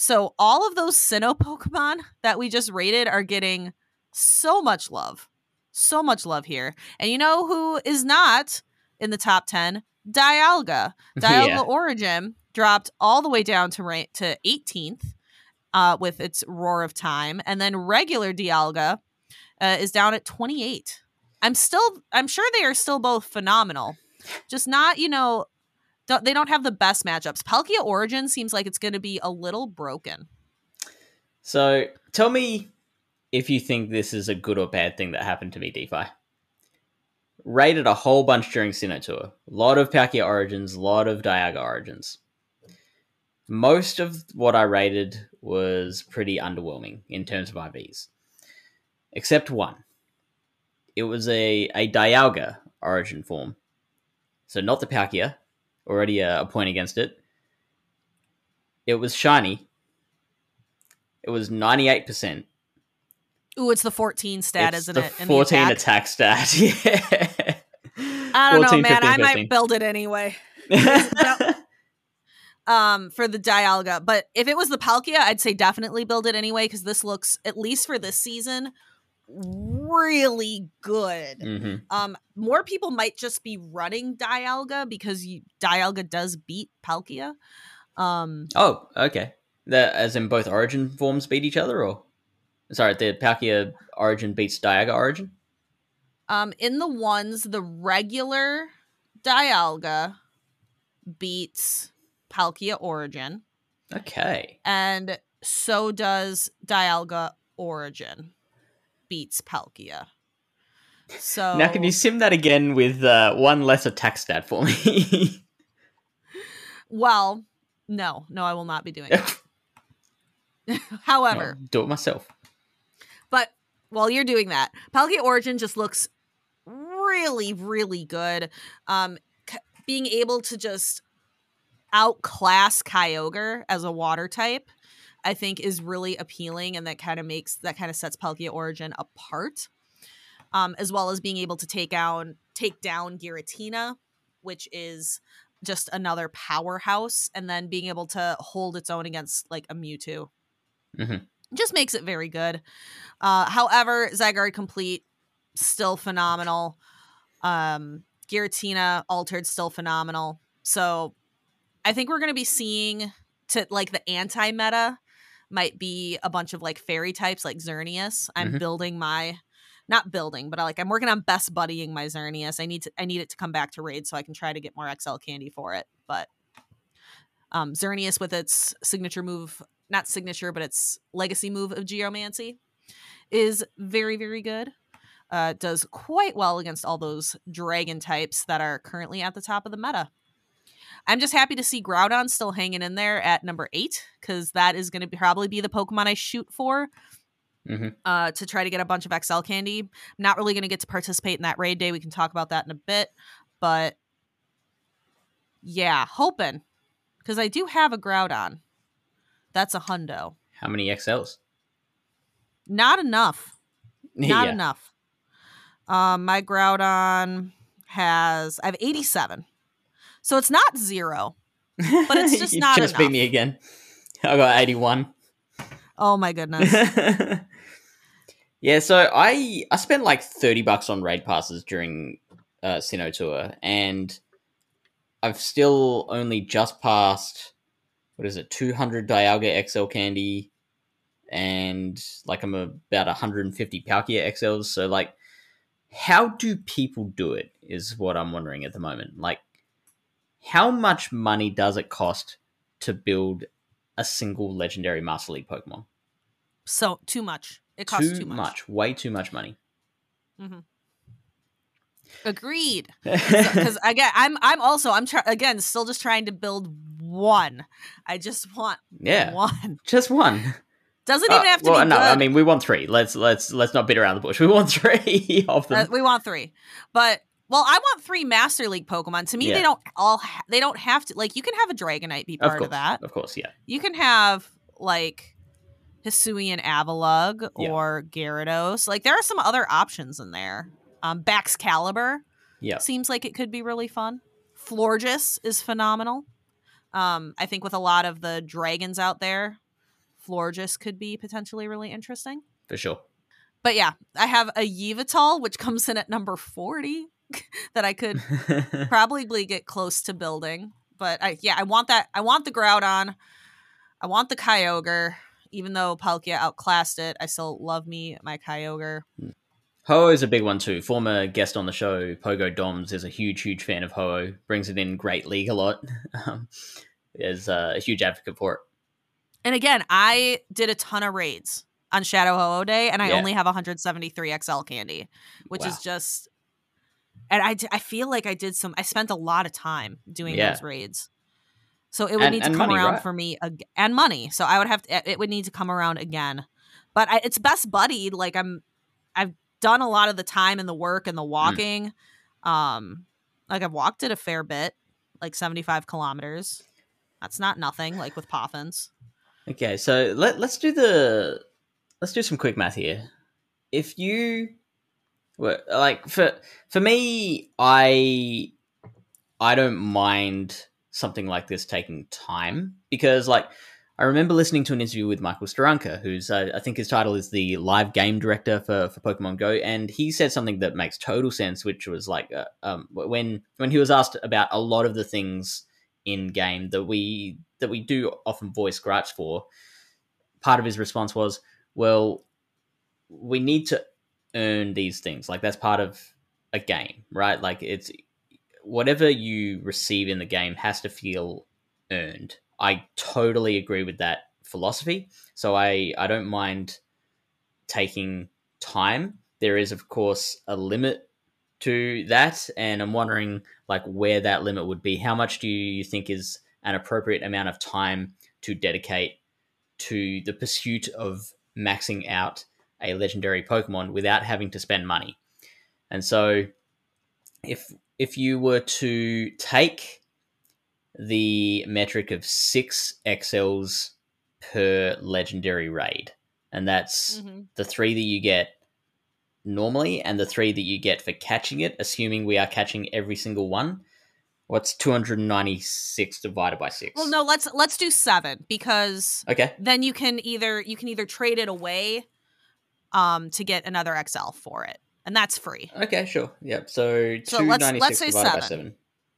So all of those Sinnoh Pokemon that we just rated are getting so much love. So much love here. And you know who is not in the top ten? Dialga. Dialga Yeah. Origin dropped all the way down to ra- to eighteenth uh, with its Roar of Time. And then regular Dialga uh, is down at twenty-eight. I'm still, I'm sure they are still both phenomenal. Just not, you know, don't, they don't have the best matchups. Palkia Origin seems like it's going to be a little broken. So tell me if you think this is a good or bad thing that happened to me, DeFi. Rated a whole bunch during Sinnoh Tour. A lot of Palkia Origins, a lot of Dialga Origins. Most of what I rated was pretty underwhelming in terms of I Vs. Except one. It was a, a Dialga Origin form. So not the Palkia. Already a, a point against it. It was shiny. It was ninety-eight percent. Ooh, it's the fourteen stat, It's isn't the it? In fourteen the attack. attack stat. Yeah. I don't fourteen, know, man. fifteen, I might fifteen. build it anyway. um, for the Dialga. But if it was the Palkia, I'd say definitely build it anyway, because this looks, at least for this season, really good. Mm-hmm. Um, more people might just be running Dialga because you, Dialga does beat Palkia. Um, Oh, okay. The, as in both Origin forms beat each other, or sorry, the Palkia Origin beats Dialga Origin. um, in the ones, the regular Dialga beats Palkia Origin. Okay. And so does Dialga Origin beats Palkia. So Now, can you sim that again with uh, one less attack stat for me? Well, no, no, I will not be doing that. However, I'll do it myself. but while you're doing that, Palkia Origin just looks really, really good. Um, c- being able to just outclass Kyogre as a water type, I think, is really appealing, and that kind of makes that kind of sets Palkia Origin apart. Um, as well as being able to take down take down Giratina, which is just another powerhouse, and then being able to hold its own against like a Mewtwo. Mm-hmm. Just makes it very good. Uh, however, Zygarde Complete, still phenomenal. Um, Giratina Altered, still phenomenal. So I think we're going to be seeing to like the anti-meta might be a bunch of like fairy types like Xerneas. I'm Mhm. building my, not building, but I, like I'm working on best buddying my Xerneas. I need to, I need it to come back to raid so I can try to get more X L candy for it. But um, Xerneas with its signature move, not signature, but its legacy move of Geomancy is very, very good. Uh, does quite well against all those dragon types that are currently at the top of the meta. I'm just happy to see Groudon still hanging in there at number eight, because that is going to probably be the Pokemon I shoot for Mm-hmm. uh, to try to get a bunch of X L candy. I'm not really going to get to participate in that raid day. We can talk about that in a bit. But yeah, hoping, because I do have a Groudon. That's a hundo. How many X Ls? Not enough. Not Yeah. enough. Um, my Groudon has, I have eighty-seven. So it's not zero, but it's just you not just enough. beat me again. I got eighty-one. Oh my goodness. Yeah, so I I spent like thirty bucks on raid passes during uh, Sinnoh Tour, and I've still only just passed, what is it, two hundred Dialga X L candy, and like I'm about one hundred fifty Palkia X Ls, so like, how do people do it is what I'm wondering at the moment. Like, how much money does it cost to build a single legendary Master League Pokemon? So too much. It costs too, too much. much. Way too much money. Mm-hmm. Agreed. Because again, I'm I'm also I'm try- again still just trying to build one. I just want Yeah, one. just one. Doesn't even Uh, have to well, be no, good. I mean we want three. Let's let's let's not beat around the bush. We want three of them. Uh, we want three, but well, I want three Master League Pokemon. To me, Yeah. they don't all ha- they don't have to. Like, you can have a Dragonite be of part course, of that. of course, yeah. You can have like Hisuian Avalugg Yeah. or Gyarados. Like, there are some other options in there. Um, Baxcalibur Yeah, seems like it could be really fun. Florges is phenomenal. Um, I think with a lot of the dragons out there, Florges could be potentially really interesting. For sure. But yeah, I have a Yveltal, which comes in at number forty, that I could probably get close to building. But I, yeah, I want that. I want the Groudon. I want the Kyogre. Even though Palkia outclassed it, I still love me my Kyogre. Ho-Oh is a big one too. Former guest on the show, Pogo Doms, is a huge, huge fan of Ho-Oh. Brings it in Great League a lot. Um, is uh, a huge advocate for it. And again, I did a ton of raids on Shadow Ho-Oh Day, and I Yeah. only have one hundred seventy-three X L candy, which Wow. is just... And I, d- I feel like I did some... I spent a lot of time doing Yeah. those raids. So it would And- need to and come money, around right? for me. Ag- and money. So I would have to... It would need to come around again. But I, it's best buddied. Like, I'm... I've done a lot of the time and the work and the walking. Mm. Um, Like, I've walked it a fair bit. Like, seventy-five kilometers. That's not nothing, like with Poffins. Okay, so let, let's do the... Let's do some quick math here. If you... Well, like, for for me, I... I don't mind something like this taking time. Because, like, I remember listening to an interview with Michael Staranka, who's, uh, I think his title is the live game director for, for Pokemon Go, and he said something that makes total sense, which was like, uh, um, when when he was asked about a lot of the things in game that we that we do often voice gripes for, part of his response was, well, we need to earn these things. Like, that's part of a game, right? Like, it's whatever you receive in the game has to feel earned. I totally agree with that philosophy. So I, I don't mind taking time. There is, of course, a limit to that, and I'm wondering like where that limit would be. How much do you think is an appropriate amount of time to dedicate to the pursuit of maxing out a legendary Pokemon without having to spend money? And so if if you were to take the metric of six X Ls per legendary raid, and that's mm-hmm. the three that you get normally and the three that you get for catching it, assuming we are catching every single one. What's two hundred ninety-six divided by six? Well, no, let's let's do seven, because okay. then you can either you can either trade it away um to get another X L for it, and that's free. Okay, sure. Yep. So, so two let's, ninety-six let's say divided seven. by seven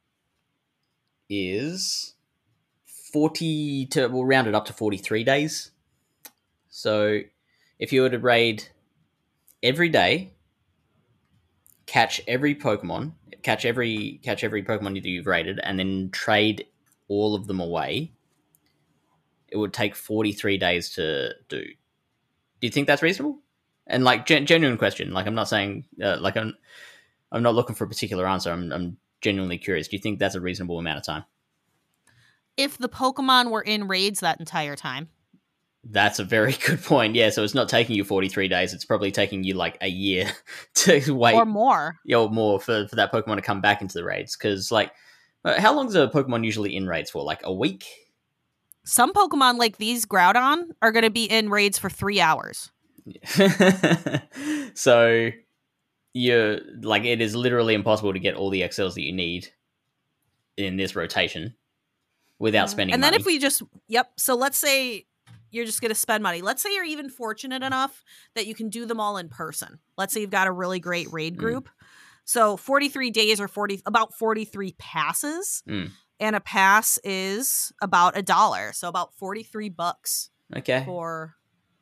is forty to, we'll round it up to forty-three days. So if you were to raid every day, catch every Pokemon, catch every catch every Pokemon that you've raided, and then trade all of them away, it would take forty-three days to do. Do you think that's reasonable? And like gen- genuine question, like I'm not saying uh, like I'm I'm not looking for a particular answer. I'm I'm genuinely curious. Do you think that's a reasonable amount of time? If the Pokemon were in raids that entire time. That's a very good point. Yeah, so it's not taking you forty-three days. It's probably taking you like a year to wait. Or more. Yeah, or more for, for that Pokemon to come back into the raids. Because, like, how long is a Pokemon usually in raids for? Like, a week? Some Pokemon, like these Groudon, are going to be in raids for three hours. So, you're, like, it is literally impossible to get all the X Ls that you need in this rotation without spending and then money. if we just, yep. So let's say you're just going to spend money. Let's say you're even fortunate enough that you can do them all in person. Let's say you've got a really great raid group. Mm. So forty-three days or forty, about forty-three passes. Mm. And a pass is about a dollar. So about forty-three bucks. Okay. For,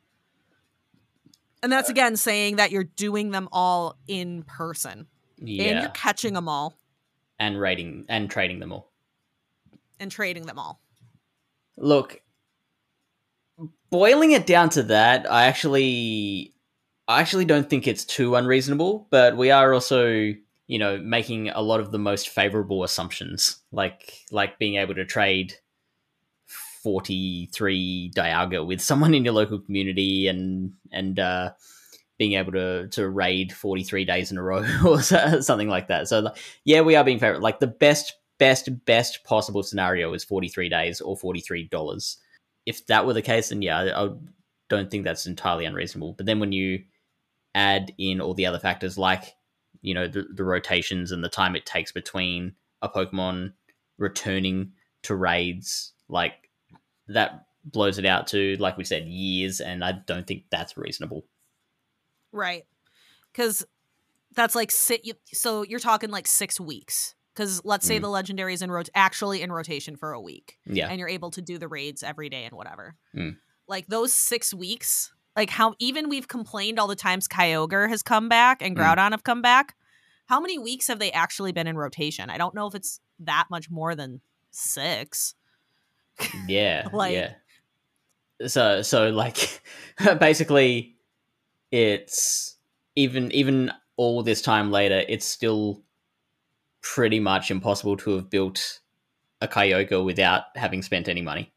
and that's again saying that you're doing them all in person. Yeah. And you're catching them all. And raiding and trading them all. And trading them all. Look, boiling it down to that, I actually, I actually don't think it's too unreasonable. But we are also, you know, making a lot of the most favorable assumptions, like like being able to trade forty-three Dialga with someone in your local community, and and uh, being able to to raid forty-three days in a row or something like that. So, yeah, we are being favorable. Like the best. Best, best possible scenario is forty-three days or forty-three dollars. If that were the case, then yeah, I, I don't think that's entirely unreasonable. But then when you add in all the other factors like, you know, the, the rotations and the time it takes between a Pokemon returning to raids, like that blows it out to, like we said, years, and I don't think that's reasonable. Right. Because that's like, so you're talking like six weeks. Because let's say mm. the legendary is in rot- actually in rotation for a week. Yeah. And you're able to do the raids every day and whatever. Mm. Like those six weeks, like how even we've complained all the times Kyogre has come back and Groudon mm. have come back. How many weeks have they actually been in rotation? I don't know if it's that much more than six. Yeah. like, yeah. So, so like basically it's even, even all this time later, it's still pretty much impossible to have built a Kyogre without having spent any money.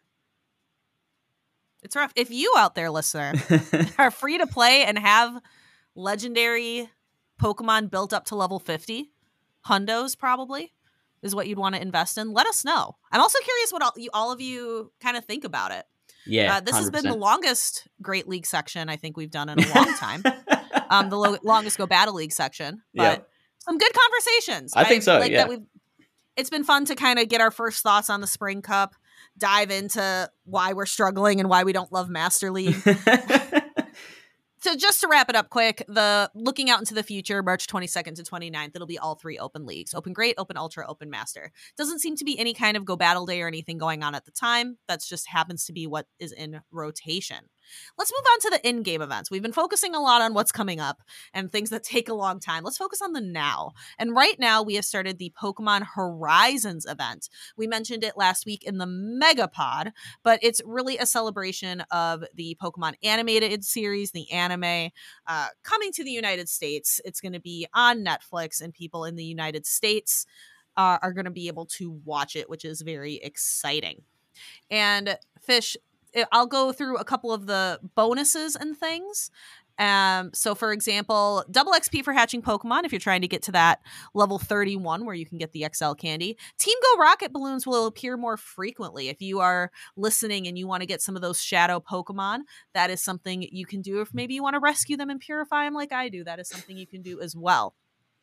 It's rough. If you out there, listener, are free to play and have legendary Pokemon built up to level fifty, hundos probably is what you'd want to invest in, let us know. I'm also curious what all, you, all of you kind of think about it. Yeah, uh, this one hundred percent. Has been the longest Great League section I think we've done in a long time. um, the lo- longest Go Battle League section, but yep. some good conversations. I think so. Like yeah, that we've, it's been fun to kind of get our first thoughts on the Spring Cup, dive into why we're struggling and why we don't love Master League. So just to wrap it up quick, the looking out into the future, March twenty-second to twenty-ninth, it'll be all three open leagues. Open Great, Open Ultra, Open Master. Doesn't seem to be any kind of Go Battle Day or anything going on at the time. That's just happens to be what is in rotation. Let's move on to the in-game events. We've been focusing a lot on what's coming up and things that take a long time. Let's focus on the now. And right now, we have started the Pokemon Horizons event. We mentioned it last week in the Megapod, but it's really a celebration of the Pokemon animated series, the anime, uh, coming to the United States. It's going to be on Netflix, and people in the United States uh, are going to be able to watch it, which is very exciting. And Fish, I'll go through a couple of the bonuses and things. Um, so, for example, double X P for hatching Pokemon if you're trying to get to that level thirty-one where you can get the X L candy. Team Go Rocket balloons will appear more frequently. If you are listening and you want to get some of those shadow Pokemon, that is something you can do. If maybe you want to rescue them and purify them like I do, that is something you can do as well.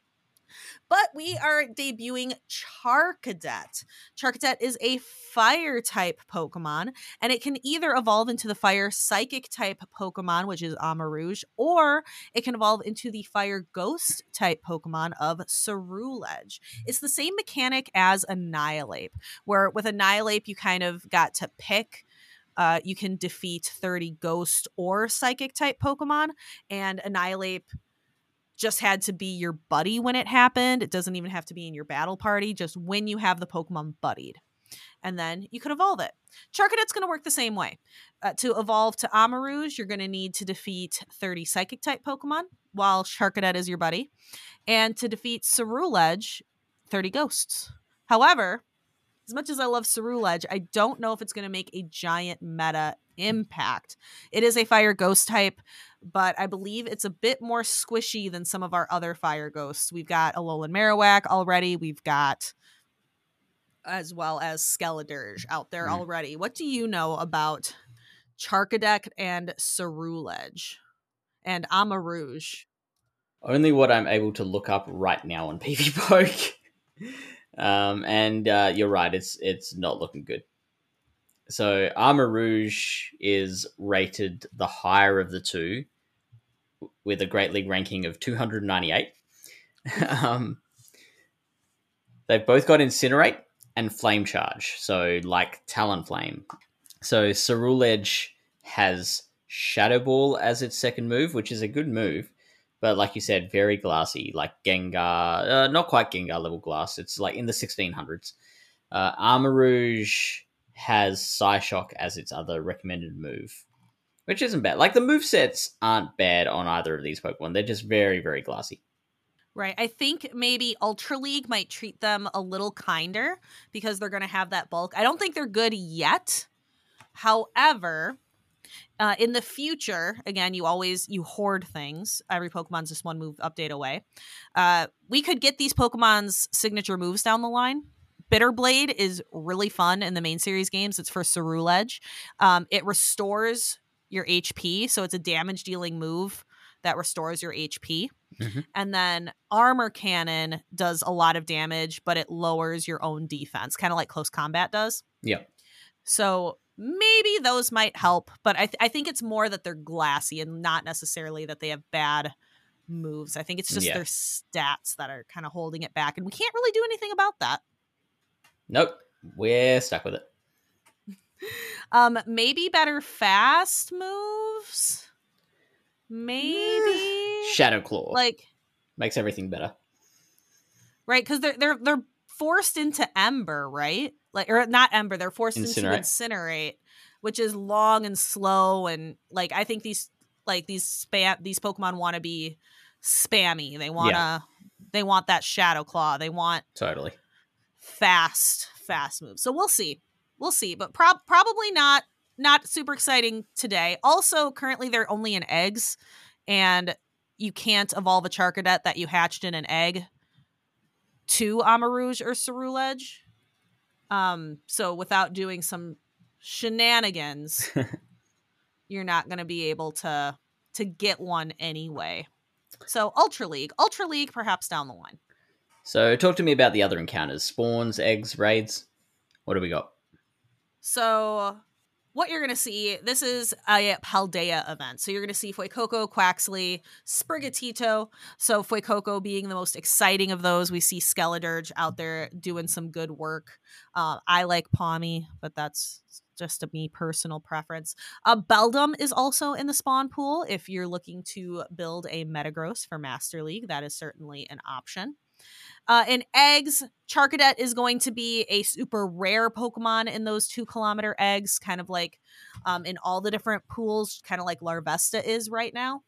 But we are debuting Charcadet. Charcadet is a fire type Pokemon, and it can either evolve into the fire psychic type Pokemon, which is Amarouge, or it can evolve into the fire ghost type Pokemon of Ceruledge. It's the same mechanic as Annihilape, where with Annihilape, you kind of got to pick. Uh, you can defeat thirty ghost or psychic type Pokemon, and Annihilape just had to be your buddy when it happened. It doesn't even have to be in your battle party, just when you have the Pokemon buddied. And then you could evolve it. Charcadet's going to work the same way. Uh, to evolve to Amarouge, you're going to need to defeat thirty Psychic-type Pokemon, while Charcadet is your buddy. And to defeat Ceruledge, thirty Ghosts. However, as much as I love Ceruledge, I don't know if it's going to make a giant meta impact. It is a Fire Ghost type, but I believe it's a bit more squishy than some of our other Fire Ghosts. We've got Alolan Marowak already. We've got, as well as Skeledirge out there mm. already. What do you know about Charcadet and Ceruledge and Amarouge? Only what I'm able to look up right now on PvPoke. um, and uh, you're right, it's it's not looking good. So Amarouge is rated the higher of the two, with a Great League ranking of two hundred ninety-eight. um, they've both got Incinerate and Flame Charge, so like Talonflame. So Ceruledge has Shadow Ball as its second move, which is a good move, but like you said, very glassy, like Gengar, uh, not quite Gengar level glass, it's like in the sixteen hundreds. Uh, Amarouge has Psyshock as its other recommended move, which isn't bad. Like, the movesets aren't bad on either of these Pokemon. They're just very, very glassy. Right. I think maybe Ultra League might treat them a little kinder because they're going to have that bulk. I don't think they're good yet. However, uh, in the future, again, you always, you hoard things. Every Pokemon's just one move update away. Uh, we could get these Pokemon's signature moves down the line. Bitterblade is really fun in the main series games. It's for Ceruledge. Um, it restores your H P, so it's a damage dealing move that restores your H P. Mm-hmm. And then Armor Cannon does a lot of damage, but it lowers your own defense, kind of like Close Combat does. Yeah. So maybe those might help, but I, th- I think it's more that they're glassy and not necessarily that they have bad moves. I think it's just Yeah. their stats that are kind of holding it back, and we can't really do anything about that. Nope, we're stuck with it. Um, maybe better fast moves. Maybe Shadow Claw, like makes everything better, right? Because they're they're they're forced into Ember, right? Like, or not Ember, they're forced Incinerate. into Incinerate, which is long and slow, and like I think these like these spam these Pokemon want to be spammy. They wanna Yeah. they want that Shadow Claw. They want Totally. fast fast moves. So we'll see. We'll see, but prob- probably not not super exciting today. Also, currently they're only in eggs, and you can't evolve a Charcadet that you hatched in an egg to Amarouge or Ceruledge. Um, so without doing some shenanigans, you're not going to be able to to get one anyway. So Ultra League, Ultra League, perhaps down the line. So talk to me about the other encounters: spawns, eggs, raids. What do we got? So what you're going to see, this is a Paldea event. So you're going to see Fuecoco, Quaxley, Sprigatito. So Fuecoco being the most exciting of those. We see Skeledirge out there doing some good work. Uh, I like Pawmi, but that's just a me personal preference. Uh, Beldum is also in the spawn pool. If you're looking to build a Metagross for Master League, that is certainly an option. Uh, in eggs, Charcadet is going to be a super rare Pokemon in those two kilometer eggs, kind of like um, in all the different pools, kind of like Larvesta is right now.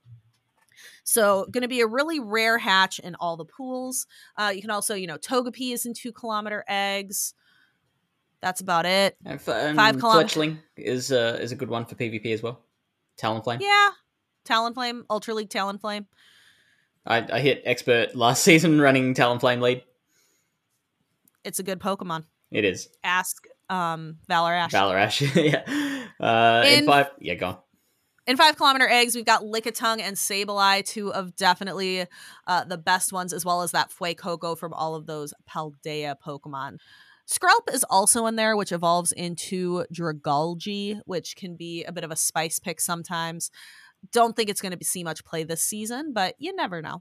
So going to be a really rare hatch in all the pools. Uh, you can also, you know, Togepi is in two kilometer eggs. That's about it. And f- and Five kilomet- Fletchling is uh, is a good one for PvP as well. Talonflame. Yeah. Talonflame, Ultra League Talonflame. I, I hit expert last season running Talonflame lead. It's a good Pokemon. It is. Ask um, Valor Ash. Valor Ash. yeah. Uh, in, in five. Yeah, go on. In five kilometer eggs, we've got Lickitung and Sableye, two of definitely uh, the best ones, as well as that Fuecoco from all of those Paldea Pokemon. Skrelp is also in there, which evolves into Dragalge, which can be a bit of a spice pick sometimes. Don't think it's going to see much play this season, but you never know.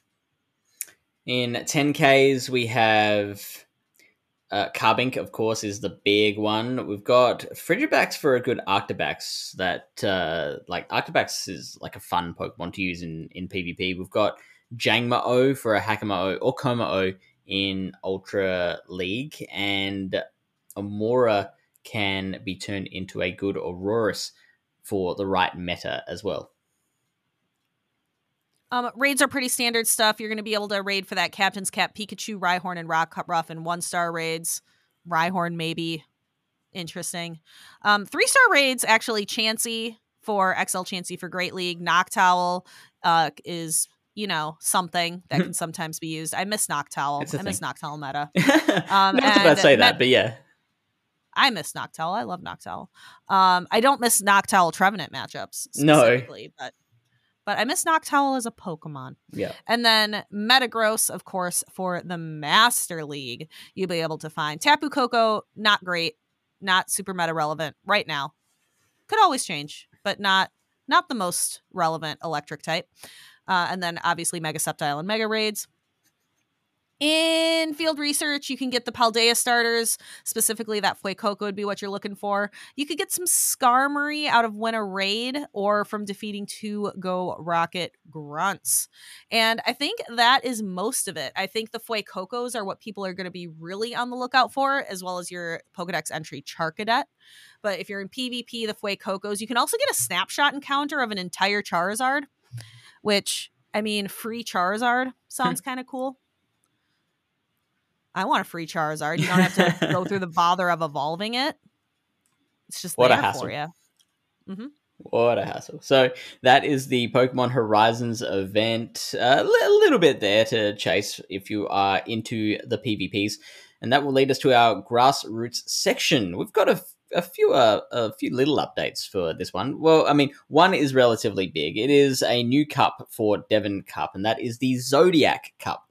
In ten Ks, we have uh, Carbink, of course, is the big one. We've got Frigibax for a good Arctobax. That, uh, like, Arctobax is like a fun Pokemon to use in, in PvP. We've got Jangmo-O for a Hakamo-O or Kommo-O in Ultra League, and Amora can be turned into a good Aurorus for the right meta as well. Um, raids are pretty standard stuff. You're going to be able to raid for that Captain's Cap, Pikachu, Rhyhorn, and Rockruff in one-star raids. Rhyhorn maybe interesting. Um, three-star raids, actually, Chansey for X L Chansey for Great League. Noctowl uh, is, you know, something that can sometimes be used. I miss Noctowl. I miss Noctowl meta. um, I was about to say that, Met- but yeah. I miss Noctowl. I love Noctowl. Um, I don't miss Noctowl Trevenant matchups No. specifically, but but I miss Noctowl as a Pokemon. Yeah. And then Metagross, of course, for the Master League, you'll be able to find Tapu Koko. Not great, not super meta relevant right now. Could always change, but not not the most relevant electric type. Uh, and then obviously Mega Sceptile and Mega Raids. In field research, you can get the Paldea starters, specifically that Fuecoco would be what you're looking for. You could get some Skarmory out of win a raid or from defeating two Go Rocket Grunts. And I think that is most of it. I think the Fuecocos are what people are going to be really on the lookout for, as well as your Pokedex entry Charcadet. But if you're in PvP, the Fuecocos, you can also get a snapshot encounter of an entire Charizard, which, I mean, free Charizard sounds kind of cool. I want a free Charizard. You don't have to go through the bother of evolving it. It's just what there a hassle. for you. Mm-hmm. What a hassle. So that is the Pokemon Horizons event. Uh, a little bit there to chase if you are into the PvPs. And that will lead us to our grassroots section. We've got a, a few uh, a few little updates for this one. Well, I mean, one is relatively big. It is a new cup for Devon Cup, and that is the Zodiac Cup.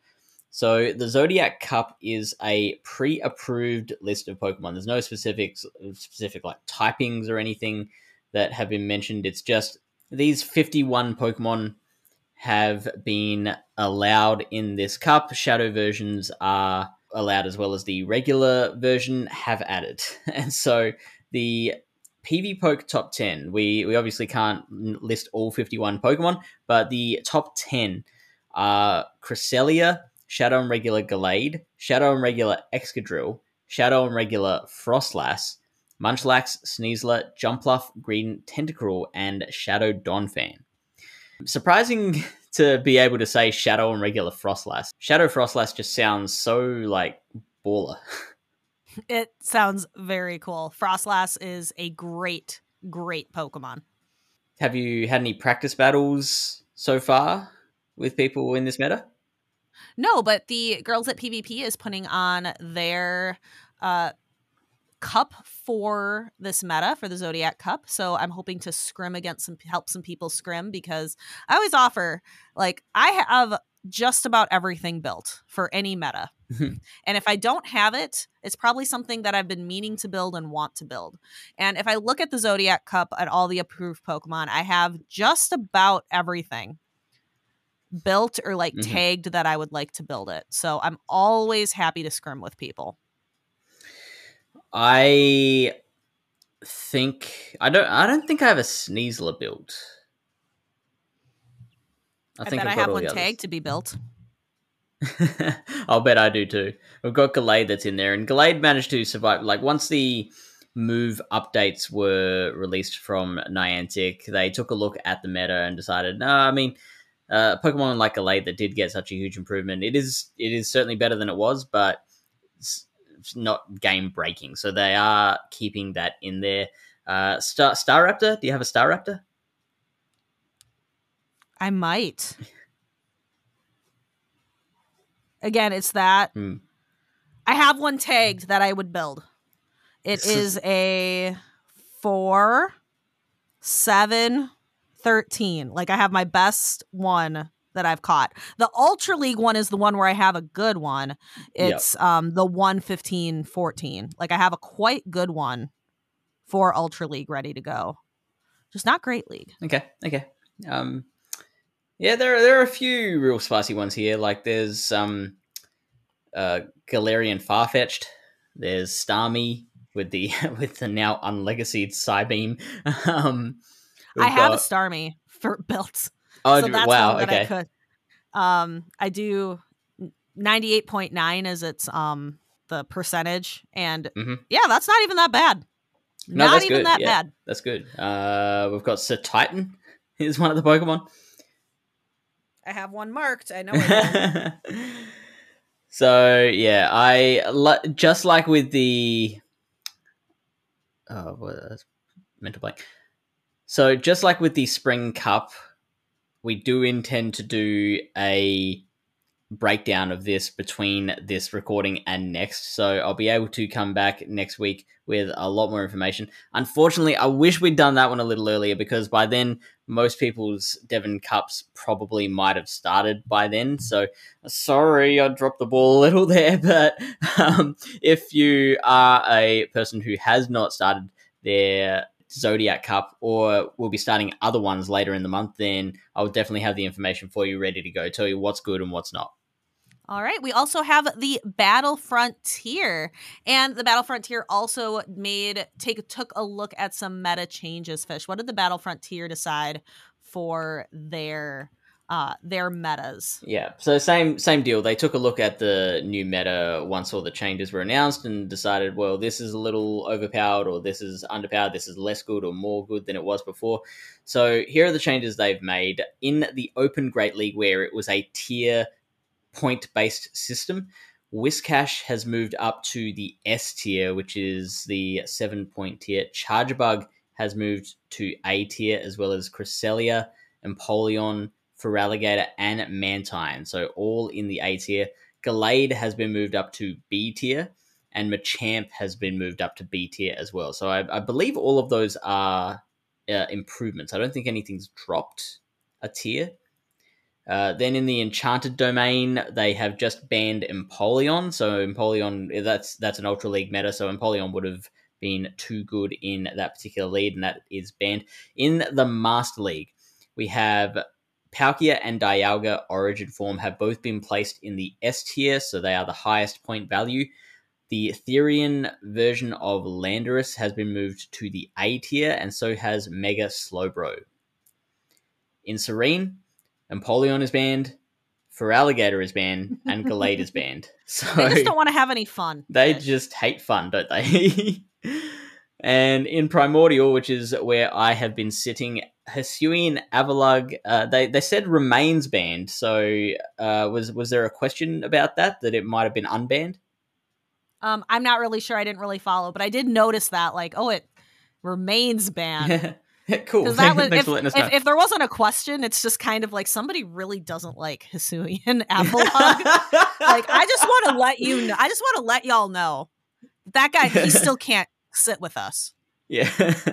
So the Zodiac Cup is a pre-approved list of Pokemon. There's no specifics, specific like typings or anything that have been mentioned. It's just these fifty-one Pokemon have been allowed in this cup. Shadow versions are allowed as well as the regular version have added. And so the PvPoke top ten, we, we obviously can't list all fifty-one Pokemon, but the top ten are Cresselia, Shadow and Regular Gallade, Shadow and Regular Excadrill, Shadow and Regular Frostlass, Munchlax, Sneasler, Jumpluff, Green Tentacruel, and Shadow Donphan. Surprising to be able to say Shadow and Regular Frostlass. Shadow Frostlass just sounds so, like, baller. It sounds very cool. Frostlass is a great, great Pokemon. Have you had any practice battles so far with people in this meta? No, but the Girls at PvP is putting on their uh, cup for this meta, for the Zodiac Cup. So I'm hoping to scrim against some, help some people scrim, because I always offer, like, I have just about everything built for any meta. And if I don't have it, it's probably something that I've been meaning to build and want to build. And if I look at the Zodiac Cup at all the approved Pokemon, I have just about everything built or like mm-hmm. tagged that I would like to build it. So I'm always happy to scrim with people. I think I don't I don't think I have a Sneasler built. I, I think bet I've I have one tagged to be built. I'll bet I do too. We've got Gallade that's in there, and Gallade managed to survive. Like, once the move updates were released from Niantic, they took a look at the meta and decided, no, I mean, uh, Pokemon like Gallade that did get such a huge improvement, it is it is certainly better than it was, but it's, it's not game breaking. So they are keeping that in there. Uh, Star Staraptor, do you have a Staraptor? I might. Again, it's that. Mm. I have one tagged that I would build. It is a four, seven, thirteen. Like, I have my best one that I've caught. The Ultra League one is the one where I have a good one. It's yep. um the one fifteen fourteen. Like, I have a quite good one for Ultra League ready to go. Just not Great League. Okay, okay. Um, yeah, there are, there are a few real spicy ones here. Like, there's um, uh, Galarian Farfetch'd. There's Starmie with the with the now unlegacied Psybeam. um, I have got... a Starmie for built. Oh, so that's wow! One that okay. I could. Um, I do ninety-eight point nine as its um the percentage, and mm-hmm. yeah, that's not even that bad. No, not that's even good. that yeah, bad. That's good. Uh, we've got Sir Titan. Is one of the Pokemon. I have one marked. I know it. So yeah, I just like with the oh, what well, mental blank. So just like with the Spring Cup, we do intend to do a breakdown of this between this recording and next. So I'll be able to come back next week with a lot more information. Unfortunately, I wish we'd done that one a little earlier, because by then most people's Devon Cups probably might have started by then. So sorry, I dropped the ball a little there, but um, if you are a person who has not started their Zodiac Cup or will be starting other ones later in the month, then I'll definitely have the information for you ready to go, tell you what's good and what's not. All right. We also have the Battlefront tier, and the Battlefront tier also made take took a look at some meta changes. Fish, what did the Battlefront tier decide for their uh, their metas? Yeah, so same same deal. They took a look at the new meta once all the changes were announced and decided, well, this is a little overpowered, or this is underpowered, this is less good or more good than it was before. So here are the changes they've made. In the Open Great League, where it was a tier point-based system, Whiscash has moved up to the S tier, which is the seven-point tier. Chargebug has moved to A tier, as well as Cresselia, Empoleon, Feraligatr, and Mantine. So all in the A tier. Gallade has been moved up to B tier, and Machamp has been moved up to B tier as well. So I, I believe all of those are uh, improvements. I don't think anything's dropped a tier. Uh, then in the Enchanted domain, they have just banned Empoleon. So Empoleon, that's that's an Ultra League meta, so Empoleon would have been too good in that particular lead, and that is banned. In the Master League, we have Palkia and Dialga Origin form have both been placed in the S tier, so they are the highest point value. The Therian version of Landorus has been moved to the A tier, and so has Mega Slowbro. In Serene, Empoleon is banned, Feraligatr is banned, and Gallade is banned. So they just don't want to have any fun. They just hate fun, don't they? And in Primordial, which is where I have been sitting, Hisuian Avalugg, uh, they, they said remains banned. So uh, was was there a question about that, that it might have been unbanned? Um, I'm not really sure. I didn't really follow, but I did notice that, like, oh, it remains banned. Cool. Because that was, Thanks if, for letting us know. if, if there wasn't a question, it's just kind of like somebody really doesn't like Hisuian Avalugg. Like, I just want to let you know. I just want to let y'all know that guy, he still can't sit with us. Yeah.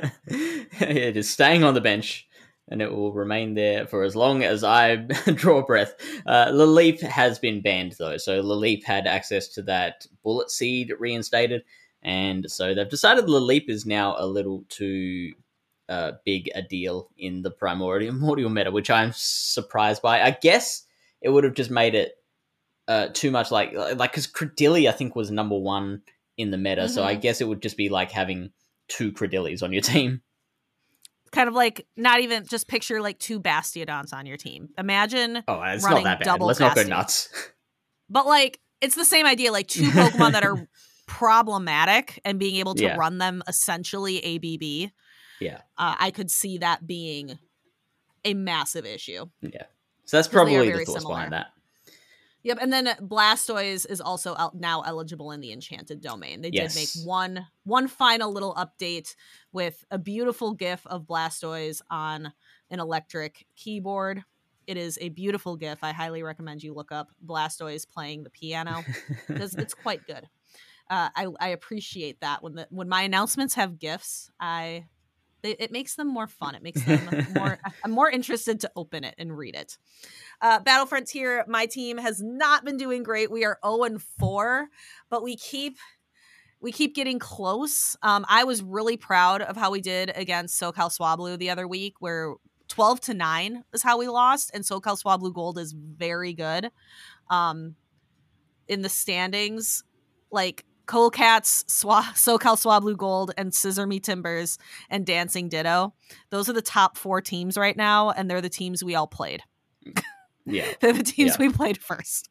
It is staying on the bench, and it will remain there for as long as I draw breath. Uh, Laleep has been banned, though. So Laleep had access to that Bullet Seed reinstated, and so they've decided Laleep is now a little too uh, big a deal in the Primordial meta, which I'm surprised by. I guess it would have just made it uh, too much like... like because Credilli, I think, was number one in the meta, mm-hmm. so I guess it would just be like having two Credillis on your team. Kind of like, not even, just picture like two Bastiodons on your team. Imagine oh, it's running not that bad. double Let's Bastiodon. not go nuts. But like, it's the same idea, like two Pokemon that are problematic and being able to yeah. run them essentially A B B. Yeah. Uh, I could see that being a massive issue. Yeah. So that's probably the thoughts similar. behind that. Yep, and then Blastoise is also el- now eligible in the Enchanted domain. They yes. did make one one final little update with a beautiful GIF of Blastoise on an electric keyboard. It is a beautiful GIF. I highly recommend you look up Blastoise playing the piano because it's quite good. Uh, I, I appreciate that when the when my announcements have GIFs. I they, it makes them more fun. It makes them more. I'm more interested to open it and read it. Uh, Battle Frontier, my team has not been doing great. We are oh and four, but we keep we keep getting close. Um, I was really proud of how we did against SoCal Swablu the other week, where twelve to nine is how we lost, and SoCal Swablu Gold is very good. Um, in the standings, like Colecats, Swa- SoCal Swablu Gold, and Scissor Me Timbers and Dancing Ditto. Those are the top four teams right now, and they're the teams we all played. Yeah. They're the teams yeah. we played first.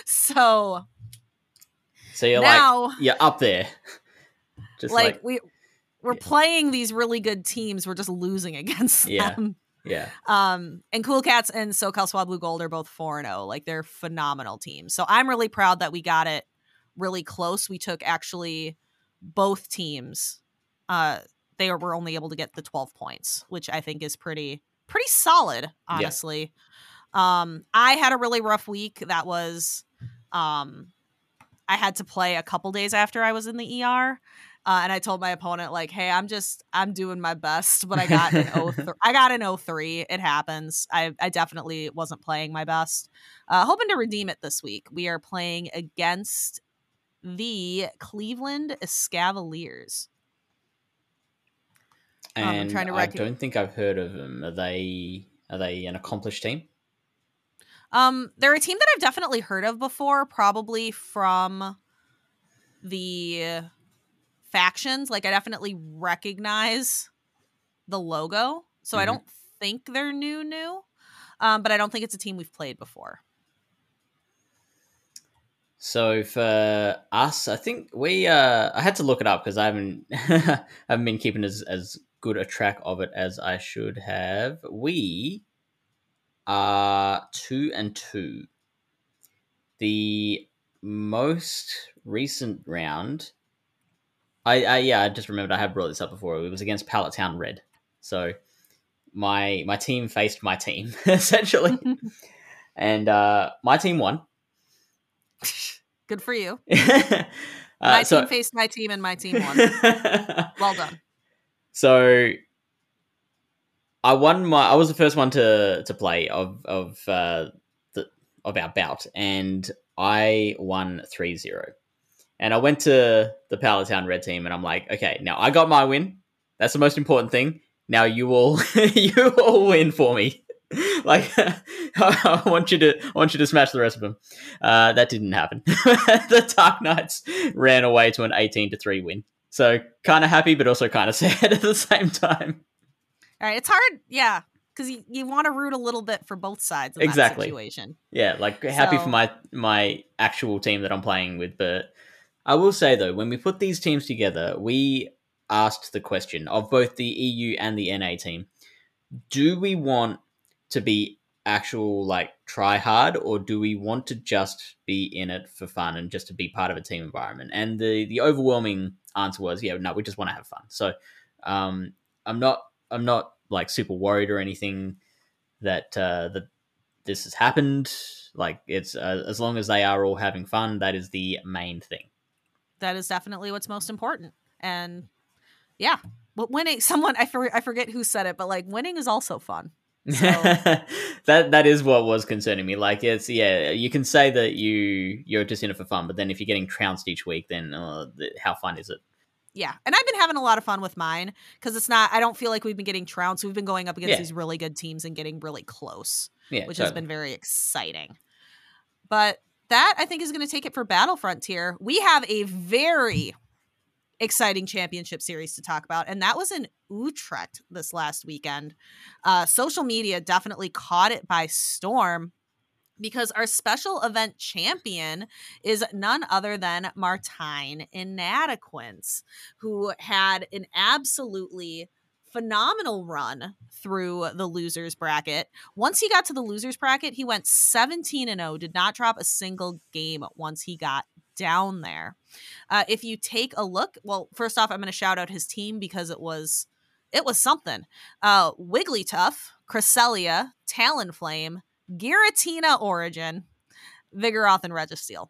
So So you're now, like you're up there. Just like, like we we're yeah. playing these really good teams, we're just losing against yeah. them. Yeah. Um and Colecats and SoCal Swablu Gold are both four and oh. Like, they're phenomenal teams. So I'm really proud that we got it really close. We took actually both teams. Uh they were only able to get the twelve points, which I think is pretty pretty solid, honestly. Yeah. Um, I had a really rough week. That was, um, I had to play a couple days after I was in the E R, uh, and I told my opponent, like, "Hey, I'm just, I'm doing my best, but I got an oh, th- I got an oh three. It happens. I, I definitely wasn't playing my best. Uh, hoping to redeem it this week. We are playing against the Cleveland Escavaliers. And um, I'm trying to rec- I don't think I've heard of them. Are they, are they an accomplished team? Um, they're a team that I've definitely heard of before, probably from the factions. Like, I definitely recognize the logo, so mm-hmm. I don't think they're new new, um, but I don't think it's a team we've played before. So for us, I think we, uh, I had to look it up because I haven't, I haven't been keeping as, as good a track of it as I should have. We are two and two. The most recent round, I, I yeah, I just remembered I have brought this up before. It was against Pallet Town Red. So my my team faced my team essentially, and uh, my team won. Good for you. uh, my so, team faced my team, and my team won. Well done. So I won my. I was the first one to to play of of uh, of our bout, and I won three zero. And I went to the Palatown Red team, and I'm like, okay, now I got my win. That's the most important thing. Now you all, you all win for me. Like, I want you to, I want you to smash the rest of them. Uh, that didn't happen. The Dark Knights ran away to an eighteen to three win. So kind of happy, but also kind of sad at the same time. All right, it's hard, yeah, because you, you want to root a little bit for both sides in exactly. that situation. Yeah, like happy So, for my my actual team that I'm playing with, but I will say though, when we put these teams together, we asked the question of both the E U and the N A team: do we want to be actual like try hard, or do we want to just be in it for fun and just to be part of a team environment? And the the overwhelming answer was, yeah, no, we just want to have fun. So um, I'm not I'm not like super worried or anything that uh, that this has happened. Like it's uh, as long as they are all having fun, that is the main thing. That is definitely what's most important. And yeah, but winning, someone I for, I forget who said it, but like winning is also fun. So. that that is what was concerning me. Like it's yeah, you can say that you you're just in it for fun, but then if you're getting trounced each week, then uh, how fun is it? Yeah, and I've been having a lot of fun with mine because it's not. I don't feel like we've been getting trounced. We've been going up against yeah. these really good teams and getting really close, yeah, which totally. has been very exciting. But that I think is going to take it for Battlefront tier. We have a very exciting championship series to talk about, and that was in Utrecht this last weekend. Uh, social media definitely caught it by storm because our special event champion is none other than Martijn Inadequence, who had an absolutely phenomenal run through the losers bracket. Once he got to the losers bracket, he went seventeen and oh, did not drop a single game once he got down there. Uh, if you take a look, well, first off, I'm going to shout out his team because it was it was something. Uh, Wigglytuff, Cresselia, Talonflame, Giratina Origin, Vigoroth, and Registeel.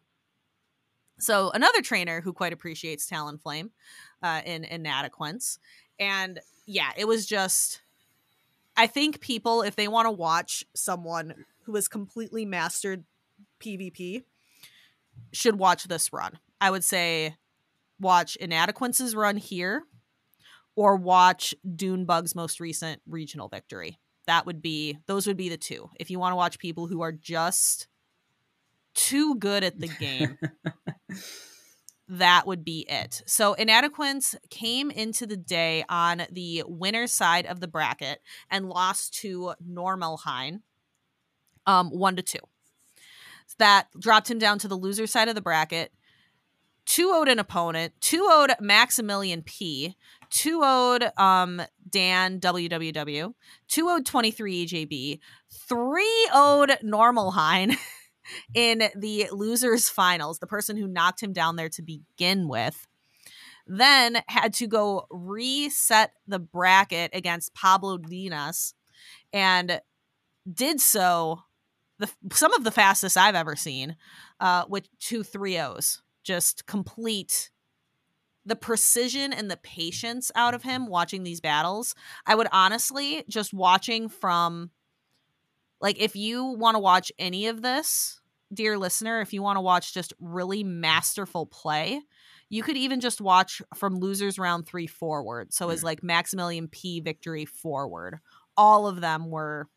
So another trainer who quite appreciates Talonflame uh, in Inadequence. And yeah, it was just, I think people, if they want to watch someone who has completely mastered PvP, should watch this run. I would say watch Inadequence's run here or watch Dunebug's most recent regional victory. That would be, those would be the two. If you want to watch people who are just too good at the game, that would be it. So Inadequence came into the day on the winner's side of the bracket and lost to Normalheim um, one to two. That dropped him down to the loser side of the bracket. two oh'd an opponent, two oh'd Maximilian P, two oh'd um, Dan W W W, two oh'd twenty-three E J B, three oh'd Normalheim in the losers finals, the person who knocked him down there to begin with, then had to go reset the bracket against Pablo Dinas and did so the some of the fastest I've ever seen uh, with two three ohs. Just complete the precision and the patience out of him watching these battles. I would honestly, just watching from, like, if you want to watch any of this, dear listener, if you want to watch just really masterful play, you could even just watch from losers round three forward. So as like Maximilian P victory forward. All of them were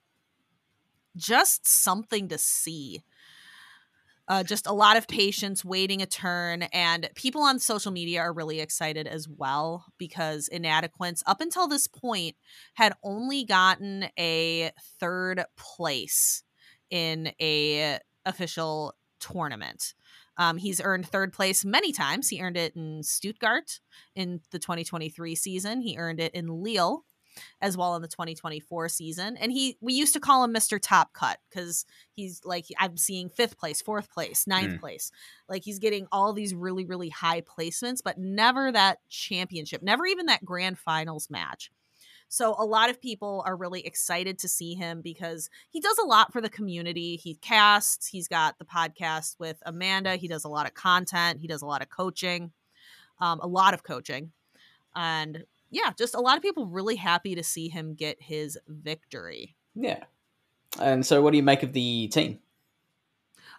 just something to see. Uh, just a lot of patience, waiting a turn, and people on social media are really excited as well because Inadequence, up until this point, had only gotten a third place in a official tournament. Um, he's earned third place many times. He earned it in Stuttgart in the twenty twenty-three season. He earned it in Lille as well in the twenty twenty-four season. And he, we used to call him Mister Top Cut because he's like, I'm seeing fifth place, fourth place, ninth mm. place. Like he's getting all these really, really high placements, but never that championship, never even that grand finals match. So a lot of people are really excited to see him because he does a lot for the community. He casts, he's got the podcast with Amanda. He does a lot of content. He does a lot of coaching, um, a lot of coaching. And yeah, just a lot of people really happy to see him get his victory. Yeah. And so what do you make of the team?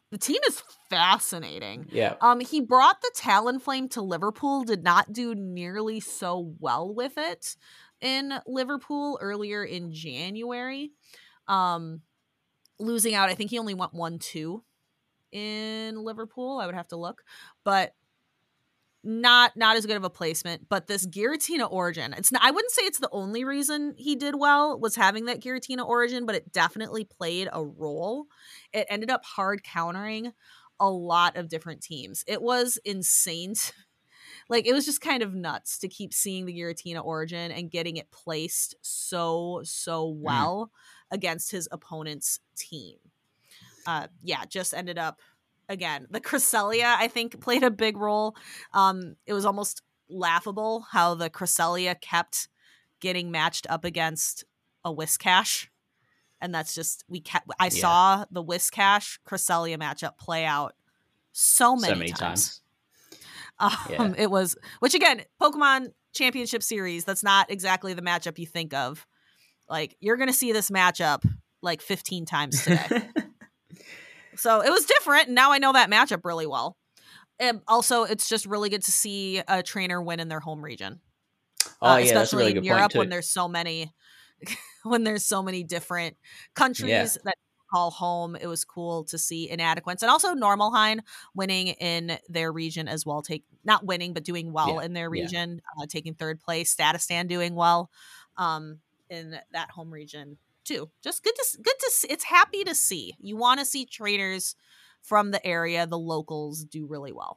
The team is fascinating. Yeah. Um, he brought the Talonflame to Liverpool, did not do nearly so well with it in Liverpool earlier in January. Um, losing out, I think he only went one two in Liverpool. I would have to look. But not not as good of a placement. But this Giratina Origin, it's not, I wouldn't say it's the only reason he did well was having that Giratina Origin, but it definitely played a role. It ended up hard countering a lot of different teams. It was insane. Like, it was just kind of nuts to keep seeing the Giratina Origin and getting it placed so, so well mm. against his opponent's team. Uh, yeah, just ended up, again, the Cresselia, I think, played a big role. Um, it was almost laughable how the Cresselia kept getting matched up against a Whiscash. And that's just, we kept, I yeah. saw the Whiscash Cresselia matchup play out so many, so many times. times. Um, yeah. It was, which again, Pokemon Championship Series, that's not exactly the matchup you think of. Like, you're going to see this matchup like fifteen times today. So it was different. And now I know that matchup really well. And also, it's just really good to see a trainer win in their home region. Oh, uh, yeah, especially that's a really good in Europe point too. when there's so many, when there's so many different countries yeah. that call home. It was cool to see Inadequates and also Normalheim winning in their region as well. Take not winning, but doing well yeah. in their region, yeah. uh, taking third place. Statistan doing well um, in that home region too. Just good to good to see. It's happy to see. You want to see trainers from the area, the locals, do really well.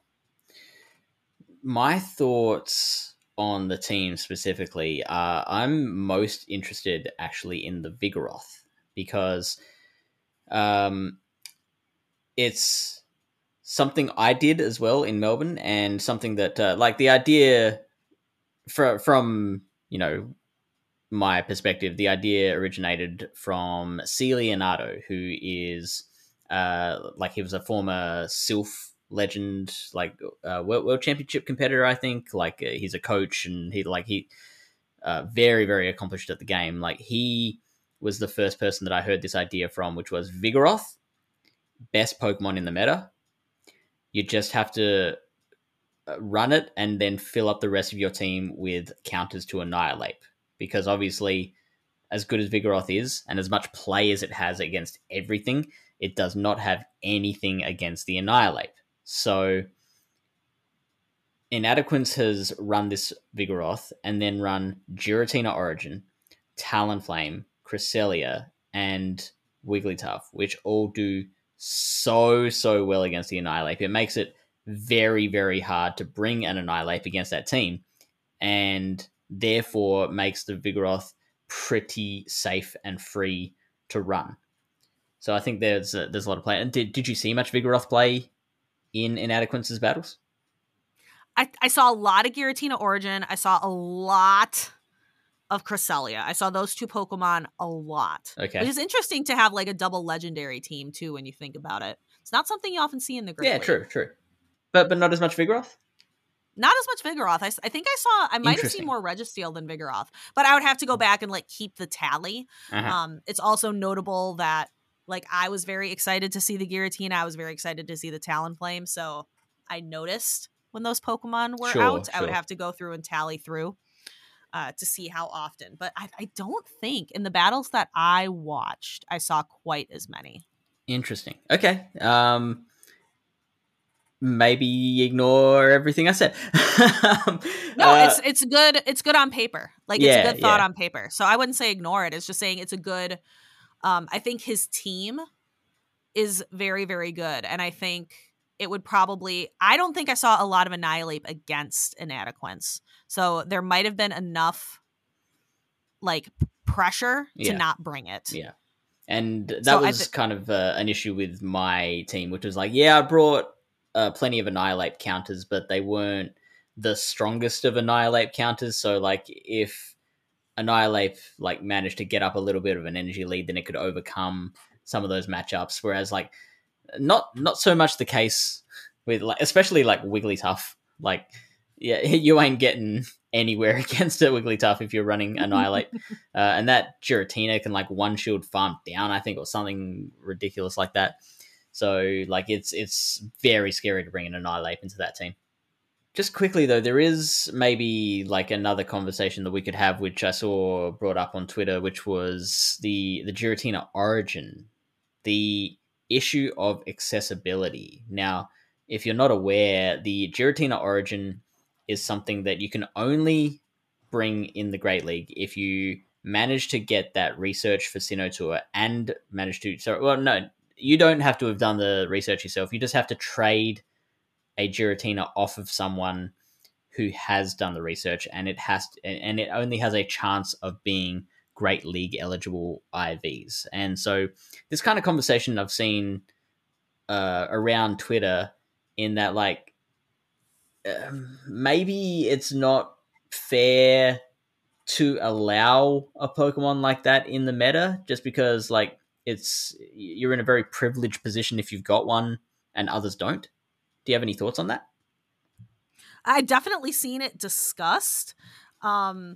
My thoughts on the team specifically, uh, I'm most interested actually in the Vigoroth because um, it's something I did as well in Melbourne and something that uh, like the idea for, from, you know, my perspective, the idea originated from C. Leonardo, who is uh, like he was a former Sylph legend, like uh, world, world championship competitor, I think. Like uh, he's a coach and he like he uh, very, very accomplished at the game. Like he was the first person that I heard this idea from, which was Vigoroth, best Pokemon in the meta. You just have to run it and then fill up the rest of your team with counters to Annihilate. Because obviously, as good as Vigoroth is, and as much play as it has against everything, it does not have anything against the Annihilate. So, Inadequance has run this Vigoroth, and then run Giratina Origin, Talonflame, Cresselia, and Wigglytuff, which all do so, so well against the Annihilate. It makes it very, very hard to bring an Annihilate against that team, and therefore makes the Vigoroth pretty safe and free to run. So I think there's a, there's a lot of play. And did did you see much Vigoroth play in Inadequance's battles? I, I saw a lot of Giratina Origin. I saw a lot of Cresselia. I saw those two Pokemon a lot. Okay. Which is interesting to have like a double legendary team too when you think about it. It's not something you often see in the Great Yeah, League. true, true. But but not as much Vigoroth? Not as much Vigoroth. I, I think I saw, I might have seen more Registeel than Vigoroth, but I would have to go back and like keep the tally. Uh-huh. Um, it's also notable that like I was very excited to see the Giratina. I was very excited to see the Talonflame. So I noticed when those Pokemon were sure, out, sure. I would have to go through and tally through uh, to see how often. But I, I don't think in the battles that I watched, I saw quite as many. Interesting. Okay. Um, maybe ignore everything I said. no, uh, it's it's good. It's good on paper. Like yeah, it's a good thought yeah. on paper. So I wouldn't say ignore it. It's just saying it's a good. Um, I think his team is very, very good, and I think it would probably. I don't think I saw a lot of Annihilate against Inadequance, so there might have been enough like pressure to yeah. not bring it. Yeah. And that so was th- kind of uh, an issue with my team, which was like, yeah, I brought uh, plenty of Annihilate counters, but they weren't the strongest of Annihilate counters. So, like, if Annihilate like managed to get up a little bit of an energy lead, then it could overcome some of those matchups. Whereas, like, not not so much the case with, like, especially like Wigglytuff. Like, yeah, you ain't getting anywhere against a Wigglytuff if you're running Annihilate. uh, and that Giratina can like one shield farm down, I think, or something ridiculous like that. So like it's it's very scary to bring an Annihilape into that team. Just quickly though, there is maybe like another conversation that we could have, which I saw brought up on Twitter, which was the the Giratina origin, the issue of accessibility. Now, if you're not aware, the Giratina origin is something that you can only bring in the Great League if you manage to get that research for Sinnoh Tour and manage to. So, well, no, you don't have to have done the research yourself. You just have to trade a Giratina off of someone who has done the research, and it has to, and it only has a chance of being Great League eligible I Vs. And so this kind of conversation I've seen uh, around Twitter in that, like, um, maybe it's not fair to allow a Pokemon like that in the meta, just because like it's you're in a very privileged position if you've got one and others don't. Do you have any thoughts on that? I've definitely seen it discussed. Um,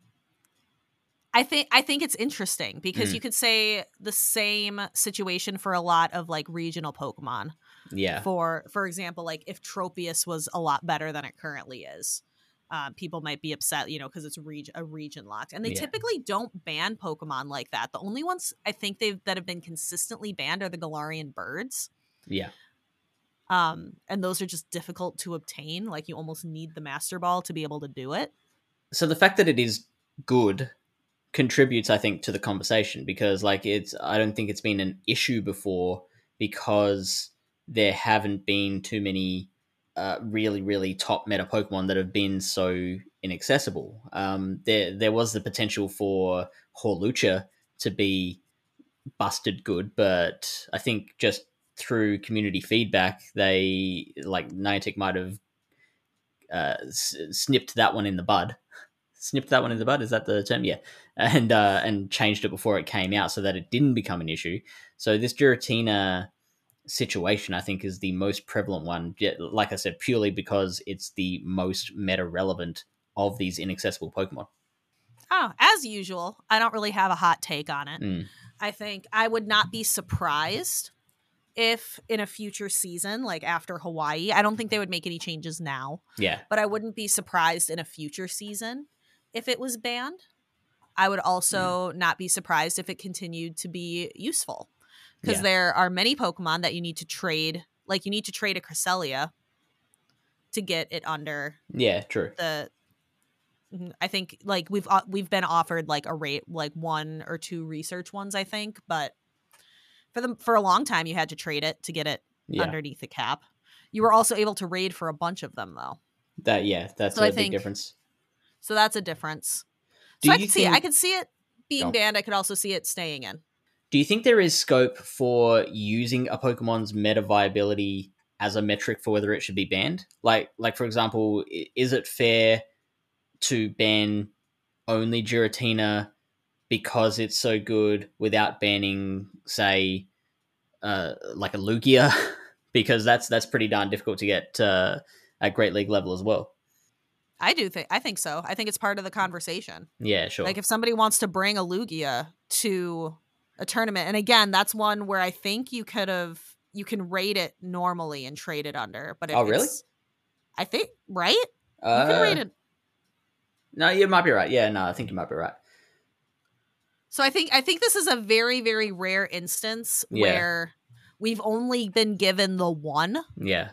I think I think it's interesting because mm. you could say the same situation for a lot of like regional Pokemon. Yeah. For for example, like if Tropius was a lot better than it currently is, uh, people might be upset, you know, because it's reg- a region locked, and they yeah. typically don't ban Pokemon like that. The only ones I think they've that have been consistently banned are the Galarian birds. Yeah. Um, and those are just difficult to obtain. Like you almost need the Master Ball to be able to do it. So the fact that it is good contributes, I think, to the conversation, because like it's I don't think it's been an issue before because there haven't been too many uh, really, really top meta Pokemon that have been so inaccessible. Um, there, there was the potential for Hawlucha to be busted good, but I think just through community feedback, they like Niantic might have uh, s- snipped that one in the bud. Snipped that one in the bud. Is that the term? Yeah, and uh, and changed it before it came out so that it didn't become an issue. So this Giratina situation, I think, is the most prevalent one. Like I said, purely because it's the most meta relevant of these inaccessible Pokemon. Oh, as usual, I don't really have a hot take on it. Mm. I think I would not be surprised if in a future season, like after Hawaii, I don't think they would make any changes now. Yeah. But I wouldn't be surprised in a future season if it was banned. I would also mm. not be surprised if it continued to be useful. Because yeah. there are many Pokemon that you need to trade. Like you need to trade a Cresselia to get it under. Yeah, true. The I think like we've uh, we've been offered like a rate like one or two research ones, I think, but for them for a long time you had to trade it to get it yeah. underneath the cap. You were also able to raid for a bunch of them though. That yeah, that's so a I big think, difference. So that's a difference. Do so I you could think... see it. I could see it being oh. banned. I could also see it staying in. Do you think there is scope for using a Pokemon's meta viability as a metric for whether it should be banned? Like, like for example, is it fair to ban only Giratina because it's so good without banning, say, uh, like a Lugia? Because that's that's pretty darn difficult to get uh, at Great League level as well. I do think I think so. I think it's part of the conversation. Yeah, sure. Like if somebody wants to bring a Lugia to a tournament, and again, that's one where I think you could have you can rate it normally and trade it under. But if oh, really? It's, I think right. Uh, you can rate it. No, you might be right. Yeah, no, I think you might be right. So I think I think this is a very very rare instance yeah. where we've only been given the one. Yeah.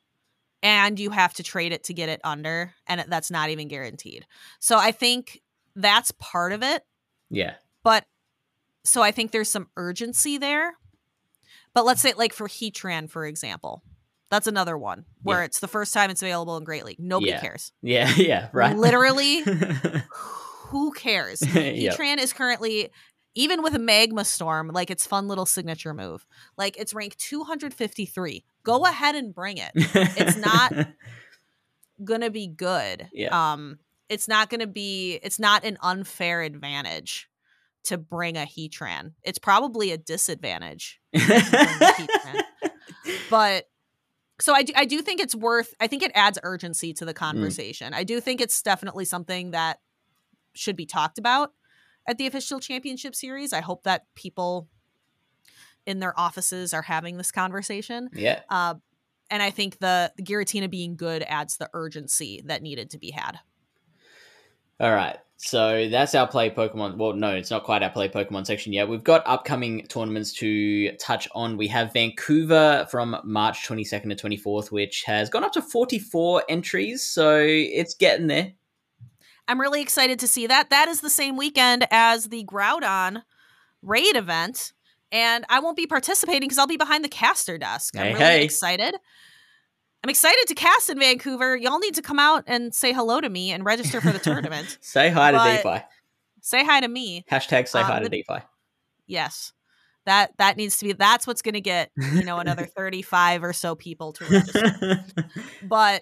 And you have to trade it to get it under, and that's not even guaranteed. So I think that's part of it. Yeah. But so I think there's some urgency there. But let's say like for Heatran, for example, that's another one where yeah. it's the first time it's available in Great League. Nobody yeah. cares. Yeah, yeah, right. Literally, who cares? yep. Heatran is currently, even with a Magma Storm, like its fun little signature move, like it's ranked two hundred fifty-three. Go ahead and bring it. It's not gonna be good. Yeah. Um, it's not gonna be. It's not an unfair advantage to bring a Heatran. It's probably a disadvantage. to bring a Heatran. But so I do. I do think it's worth. I think it adds urgency to the conversation. Mm. I do think it's definitely something that should be talked about at the official championship series. I hope that people in their offices are having this conversation. Yeah. Uh, and I think the, the Giratina being good adds the urgency that needed to be had. All right. So that's our play Pokemon. Well, no, it's not quite our play Pokemon section yet. We've got upcoming tournaments to touch on. We have Vancouver from March twenty-second to twenty-fourth, which has gone up to forty-four entries. So it's getting there. I'm really excited to see that. That is the same weekend as the Groudon raid event. And I won't be participating because I'll be behind the caster desk. I'm Hey, really hey. excited. I'm excited to cast in Vancouver. Y'all need to come out and say hello to me and register for the tournament. Say hi to But- DeFi. Say hi to me. Hashtag say Um, hi to the- DeFi. Yes. That that needs to be, that's what's going to get, you know, another thirty-five or so people to register. But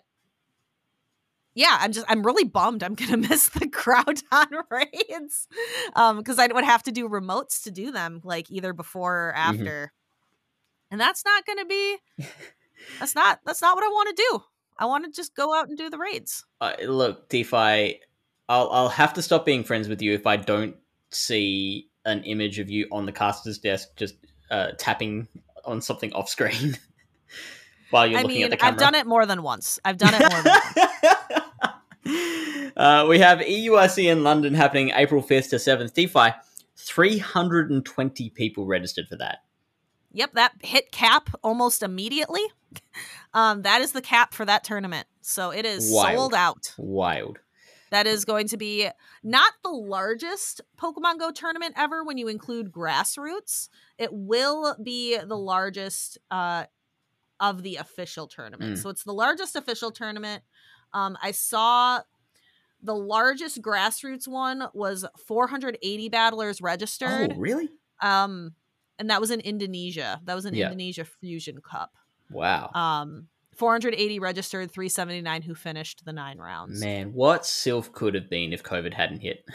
yeah, I'm just, I'm really bummed I'm going to miss the Groudon raids. Um, because I would have to do remotes to do them, like either before or after. And that's not going to be, that's not, that's not what I want to do. I want to just go out and do the raids. Uh, look, DeFi, I'll I'll have to stop being friends with you if I don't see an image of you on the caster's desk just uh, tapping on something off screen while you're I looking mean, at the camera. I've done it more than once. I've done it more than once. uh, we have E U R C in London happening April fifth to seventh. DeFi, three hundred twenty people registered for that. Yep, that hit cap almost immediately. Um, that is the cap for that tournament. So it is Wild. sold out. Wild. That is going to be not the largest Pokemon Go tournament ever when you include grassroots. It will be the largest uh, of the official tournament. Mm. So it's the largest official tournament. Um, I saw the largest grassroots one was four hundred eighty battlers registered. Oh, really? Um, and that was in Indonesia. That was an Yeah. Indonesia Fusion Cup. Wow. Um, four hundred eighty registered, three seventy-nine who finished the nine rounds. Man, what Sylph could have been if COVID hadn't hit.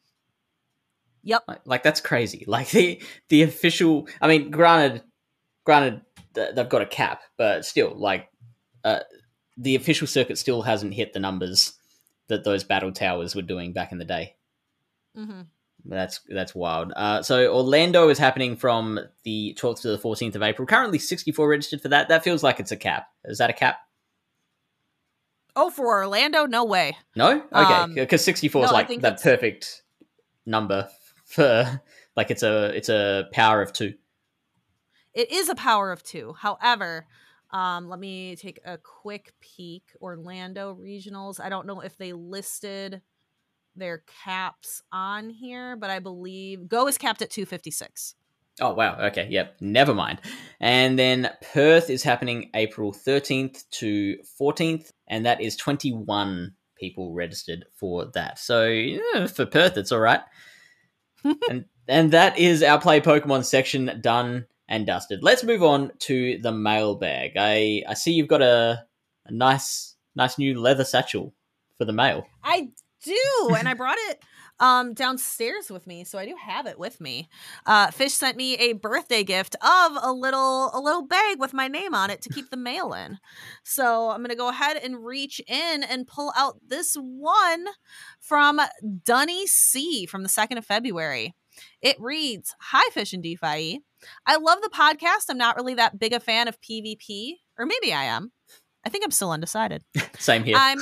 Yep. Like, like that's crazy. Like the the official. I mean, granted, granted, th- they've got a cap, but still, like, uh, the official circuit still hasn't hit the numbers that those battle towers were doing back in the day. Mm-hmm. That's that's wild. Uh, so Orlando is happening from the twelfth to the fourteenth of April. Currently sixty-four registered for that. That feels like it's a cap. Is that a cap? Oh, for Orlando? No way. No? Okay, Um, because sixty-four is no, I like think that that's- perfect number for like it's a it's a power of two. It is a power of two. However, um, let me take a quick peek. Orlando regionals. I don't know if they listed their caps on here, but I believe Go is capped at two fifty-six. Oh, wow. Okay. Yep. Never mind. And then Perth is happening April thirteenth to fourteenth, and that is twenty-one people registered for that. So yeah, for Perth, it's all right. and and that is our Play Pokemon section done and dusted. Let's move on to the mailbag. I, I see you've got a, a nice nice new leather satchel for the mail. I do, and I brought it um downstairs with me, so I do have it with me. Uh Fish sent me a birthday gift of a little a little bag with my name on it to keep the mail in. So I'm gonna go ahead and reach in and pull out this one from Dunny C from the second of February. It reads, "Hi Fish and DeFi. I love the podcast. I'm not really that big a fan of PvP, or maybe I am. I think I'm still undecided. Same here. I'm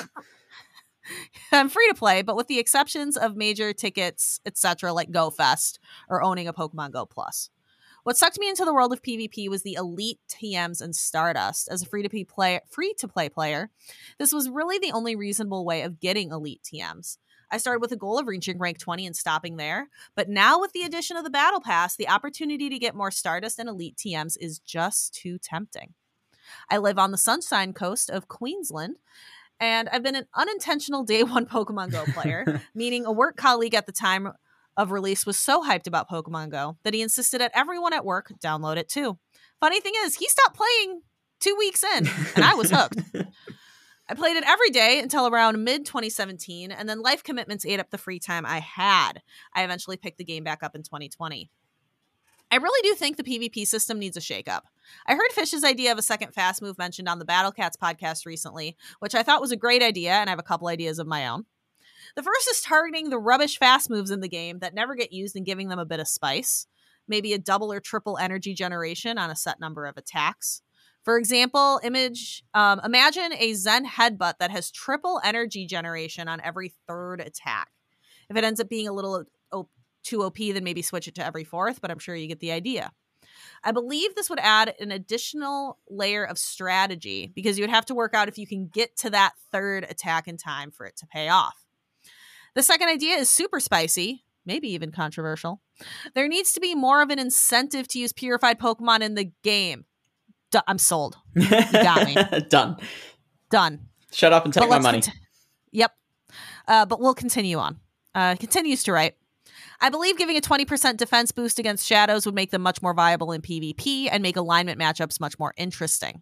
I'm free to play, but with the exceptions of major tickets, et cetera, like GoFest or owning a Pokemon Go Plus. What sucked me into the world of PvP was the elite T Ms and Stardust. As a free to play free to play player, this was really the only reasonable way of getting elite T Ms. I started with a goal of reaching rank twenty and stopping there, but now with the addition of the Battle Pass, the opportunity to get more Stardust and elite T Ms is just too tempting. I live on the Sunshine Coast of Queensland, and I've been an unintentional day one Pokemon Go player, meaning a work colleague at the time of release was so hyped about Pokemon Go that he insisted that everyone at work download it too. Funny thing is, he stopped playing two weeks in, and I was hooked. I played it every day until around mid twenty seventeen, and then life commitments ate up the free time I had. I eventually picked the game back up in twenty twenty. I really do think the PvP system needs a shakeup. I heard Fish's idea of a second fast move mentioned on the Battle Cats podcast recently, which I thought was a great idea, and I have a couple ideas of my own. The first is targeting the rubbish fast moves in the game that never get used and giving them a bit of spice. maybe a double or triple energy generation on a set number of attacks. For example, image um, imagine a Zen headbutt that has triple energy generation on every third attack. If it ends up being a little o- too O P, then maybe switch it to every fourth, but I'm sure you get the idea. I believe this would add an additional layer of strategy because you would have to work out if you can get to that third attack in time for it to pay off. The second idea is super spicy, maybe even controversial. There needs to be more of an incentive to use purified Pokemon in the game. D- I'm sold. You got me. Done. Done. Shut up and take my money. Cont- yep. Uh, but we'll continue on. Uh, continues to write. I believe giving a twenty percent defense boost against shadows would make them much more viable in PvP and make alignment matchups much more interesting.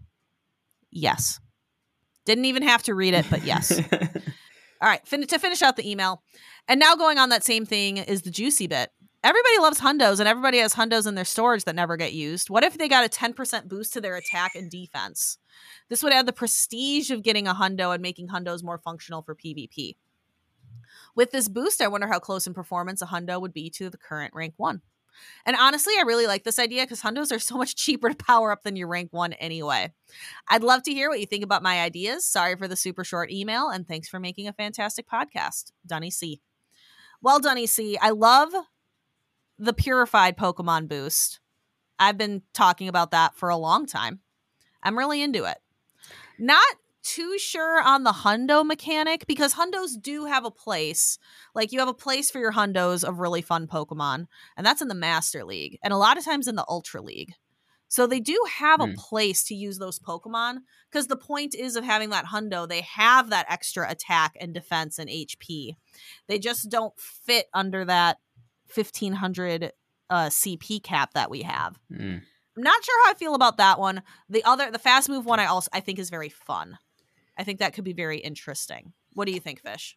Yes. Didn't even have to read it, but yes. All right, fin- to finish out the email. And now going on that same thing is the juicy bit. Everybody loves hundos, and everybody has hundos in their storage that never get used. What if they got a ten percent boost to their attack and defense? This would add the prestige of getting a hundo and making hundos more functional for PvP. With this boost, I wonder how close in performance a hundo would be to the current rank one. And honestly, I really like this idea because hundos are so much cheaper to power up than your rank one anyway. I'd love to hear what you think about my ideas. Sorry for the super short email, and thanks for making a fantastic podcast. Dunny C. Well, Dunny C, I love the purified Pokemon boost. I've been talking about that for a long time. I'm really into it. Not too sure on the hundo mechanic because hundos do have a place. Like you have a place for your hundos of really fun Pokemon, and that's in the Master League and a lot of times in the Ultra League. So they do have a Hmm. place to use those Pokemon because the point is of having that hundo, they have that extra attack and defense and H P. They just don't fit under that fifteen hundred uh, C P cap that we have. Mm. I'm not sure how I feel about that one. The other, the fast move one, I also I think is very fun. I think that could be very interesting. What do you think, Fish?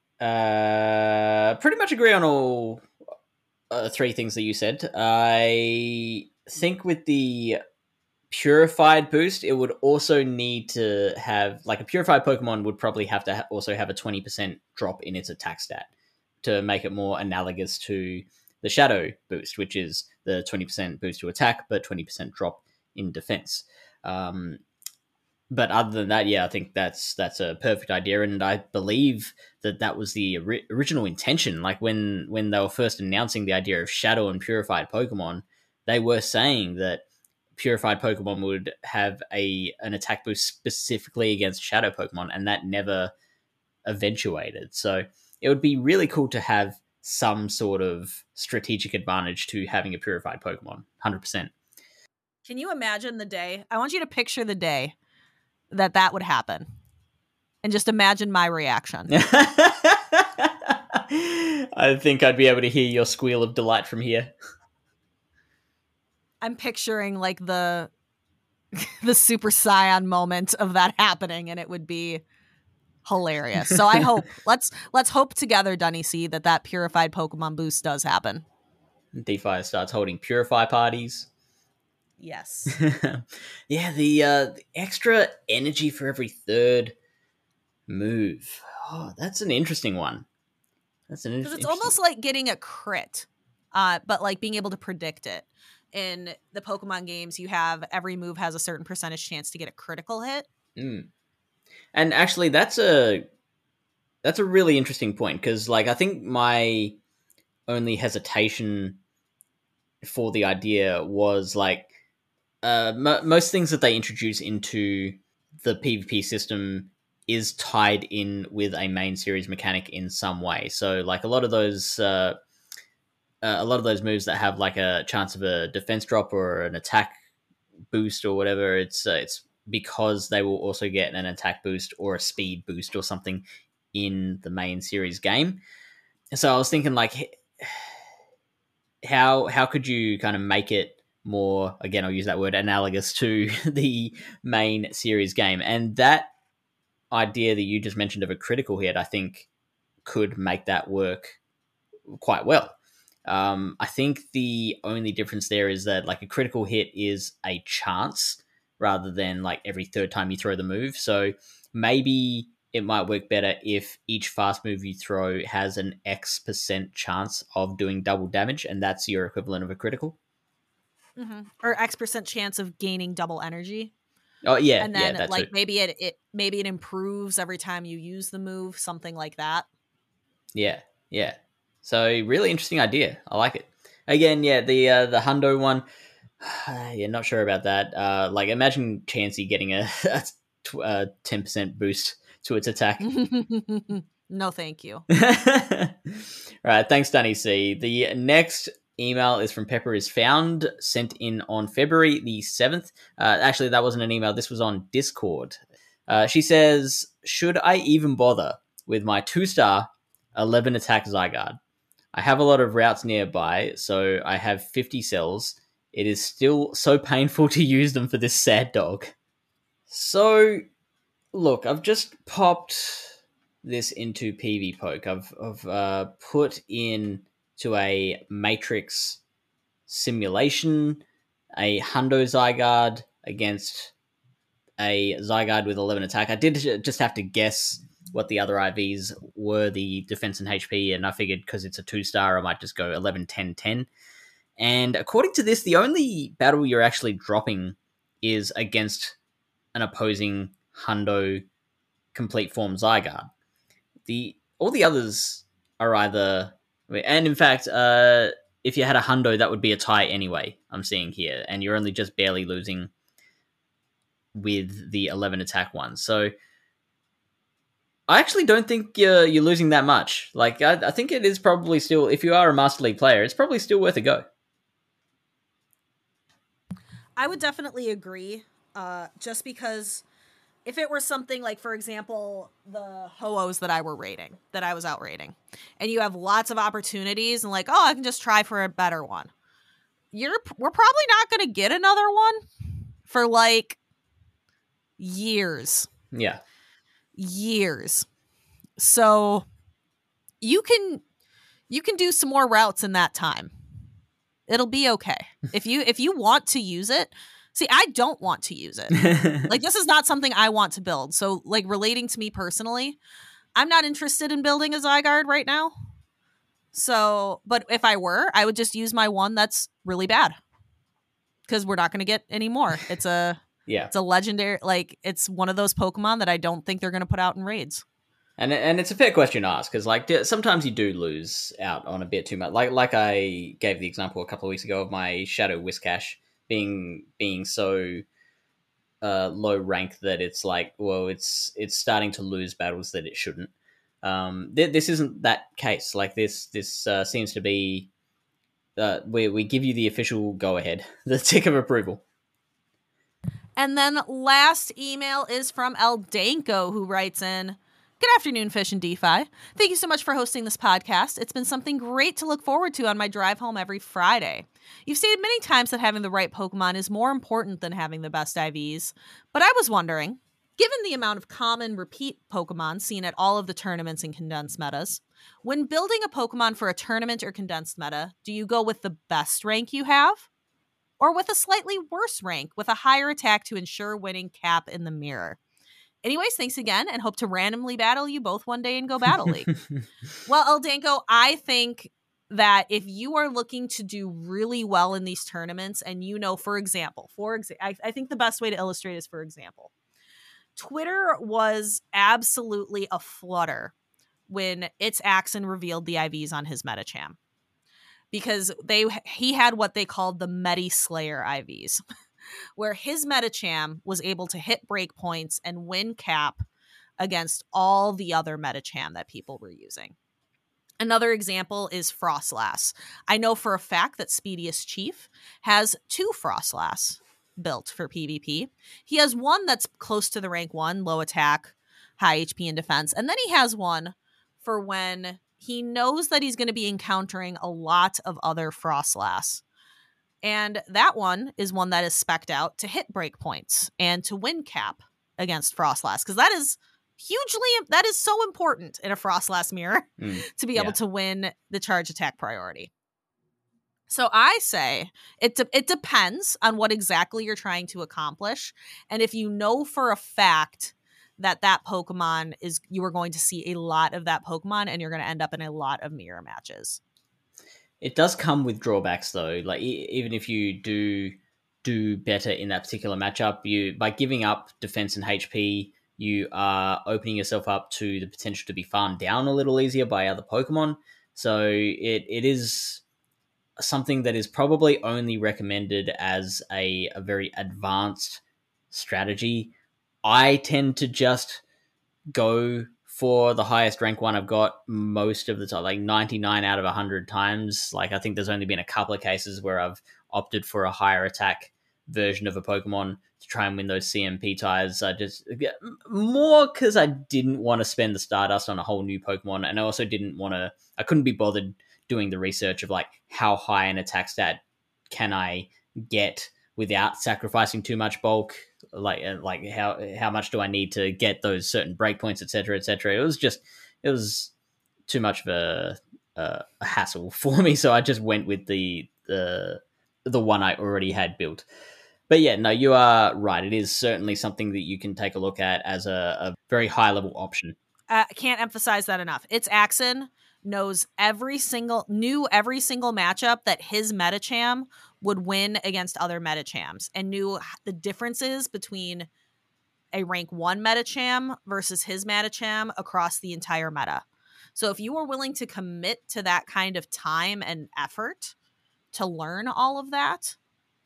Uh, pretty much agree on all uh, three things that you said. I think with the purified boost, it would also need to have, like, a purified Pokemon would probably have to ha- also have a twenty percent drop in its attack stat to make it more analogous to the Shadow boost, which is the twenty percent boost to attack, but twenty percent drop in defense. Um, but other than that, yeah, I think that's that's a perfect idea, and I believe that that was the ori- original intention. Like when when they were first announcing the idea of Shadow and Purified Pokemon, they were saying that Purified Pokemon would have a an attack boost specifically against Shadow Pokemon, and that never eventuated. So it would be really cool to have some sort of strategic advantage to having a Purified Pokemon, one hundred percent. Can you imagine the day? I want you to picture the day that that would happen. And just imagine my reaction. I think I'd be able to hear your squeal of delight from here. I'm picturing like the the Super Saiyan moment of that happening, and it would be hilarious. So I hope let's let's hope together, Dunny C, that that purified Pokemon boost does happen. DeFi starts holding Purify parties. Yes. Yeah, the, uh, the extra energy for every third move. Oh, that's an interesting one. That's an Because interesting. it's almost like getting a crit, uh, but like being able to predict it. In the Pokemon games, you have every move has a certain percentage chance to get a critical hit. Mm. And actually, that's a that's a really interesting point because, like, I think my only hesitation for the idea was like uh, m- most things that they introduce into the PvP system is tied in with a main series mechanic in some way. So, like, a lot of those. Uh, Uh, a lot of those moves that have like a chance of a defense drop or an attack boost or whatever, it's uh, it's because they will also get an attack boost or a speed boost or something in the main series game. So I was thinking, like, how how could you kind of make it more, again, I'll use that word, analogous to the main series game? And that idea that you just mentioned of a critical hit, I think, could make that work quite well. Um, I think the only difference there is that, like, a critical hit is a chance rather than like every third time you throw the move. So maybe it might work better if each fast move you throw has an X percent chance of doing double damage, and that's your equivalent of a critical. Mm-hmm. Or X percent chance of gaining double energy. Oh yeah, and then yeah, that's like it. maybe it, it maybe it improves every time you use the move, something like that. Yeah, yeah. So really interesting idea. I like it. Again, yeah, the uh, the hundo one. Yeah, not sure about that. Uh, like imagine Chansey getting a ten percent boost to its attack. No, thank you. All right, thanks, Danny C. The next email is from Pepper is Found, sent in on February the seventh. Uh, actually, that wasn't an email. This was on Discord. Uh, she says, should I even bother with my two-star eleven attack Zygarde? I have a lot of routes nearby, so I have fifty cells. It is still so painful to use them for this sad dog. So, look, I've just popped this into PvPoke. I've, I've uh, put in to a Matrix simulation, a Hundo Zygarde against a Zygarde with eleven attack. I did just have to guess what the other I Vs were, the defense and H P, and I figured because it's a two-star, I might just go eleven, ten, ten. And according to this, the only battle you're actually dropping is against an opposing Hundo complete form Zygarde. The all the others are either, and in fact, uh, if you had a Hundo, that would be a tie anyway. I'm seeing here, and you're only just barely losing with the eleven attack one. So I actually don't think you're, you're losing that much. Like I, I think it is probably still, if you are a Master League player, it's probably still worth a go. I would definitely agree. Uh, just because if it were something like, for example, the Ho-Ohs that I were rating, that I was out rating, and you have lots of opportunities and like, oh, I can just try for a better one. You're we're probably not going to get another one for like years. Yeah. Years. So you can you can do some more routes in that time. It'll be okay. If you if you want to use it, see, I don't want to use it. Like, this is not something I want to build. So, like, relating to me personally, I'm not interested in building a Zygarde right now. So, but if I were, I would just use my one that's really bad. Because we're not going to get any more. It's a yeah. It's a legendary, like, it's one of those Pokemon that I don't think they're going to put out in raids. And and it's a fair question to ask, because like sometimes you do lose out on a bit too much. Like like I gave the example a couple of weeks ago of my Shadow Whiscash being being so uh, low rank that it's like, well, it's it's starting to lose battles that it shouldn't. Um, th- this isn't that case. Like this this uh, seems to be uh, we we give you the official go ahead, the tick of approval. And then last email is from Eldanko, who writes in, good afternoon, Fish and DeFi. Thank you so much for hosting this podcast. It's been something great to look forward to on my drive home every Friday. You've stated many times that having the right Pokemon is more important than having the best I Vs, but I was wondering, given the amount of common repeat Pokemon seen at all of the tournaments and condensed metas, when building a Pokemon for a tournament or condensed meta, do you go with the best rank you have? Or with a slightly worse rank with a higher attack to ensure winning cap in the mirror? Anyways, thanks again, and hope to randomly battle you both one day in Go Battle League. Well, Eldanko, I think that if you are looking to do really well in these tournaments, and you know, for example, for exa- I, I think the best way to illustrate is, for example, Twitter was absolutely aflutter when It's Axon revealed the I Vs on his Metacham. Because they he had what they called the Medi Slayer I Vs, where his Metacham was able to hit breakpoints and win cap against all the other Metacham that people were using. Another example is Frostlass. I know for a fact that Speediest Chief has two Frostlass built for PvP. He has one that's close to the rank one, low attack, high H P and defense, and then he has one for when he knows that he's going to be encountering a lot of other Frostlass. And that one is one that is spec'd out to hit breakpoints and to win cap against Frostlass. Because that is hugely, that is so important in a Frostlass mirror mm, to be yeah. able to win the charge attack priority. So I say it de- it depends on what exactly you're trying to accomplish. And if you know for a fact that that Pokemon is, you are going to see a lot of that Pokemon and you're going to end up in a lot of mirror matches. It does come with drawbacks though. Like e- even if you do do better in that particular matchup, you by giving up defense and H P, you are opening yourself up to the potential to be farmed down a little easier by other Pokemon. So it it is something that is probably only recommended as a, a very advanced strategy. I tend to just go for the highest rank one I've got most of the time, like ninety-nine out of one hundred times. Like I think there's only been a couple of cases where I've opted for a higher attack version of a Pokemon to try and win those C M P ties. I just more because I didn't want to spend the Stardust on a whole new Pokemon, and I also didn't want to. I couldn't be bothered doing the research of like how high an attack stat can I get without sacrificing too much bulk. Like like how how much do I need to get those certain breakpoints, et cetera, et cetera. It was just it was too much of a, a, a hassle for me, so I just went with the the the one I already had built. But yeah, no, you are right. It is certainly something that you can take a look at as a, a very high level option. I uh, can't emphasize that enough. It's Axon knows every single knew every single matchup that his Metacham would win against other Metachams, and knew the differences between a rank one Metacham versus his Metacham across the entire meta. So if you are willing to commit to that kind of time and effort to learn all of that,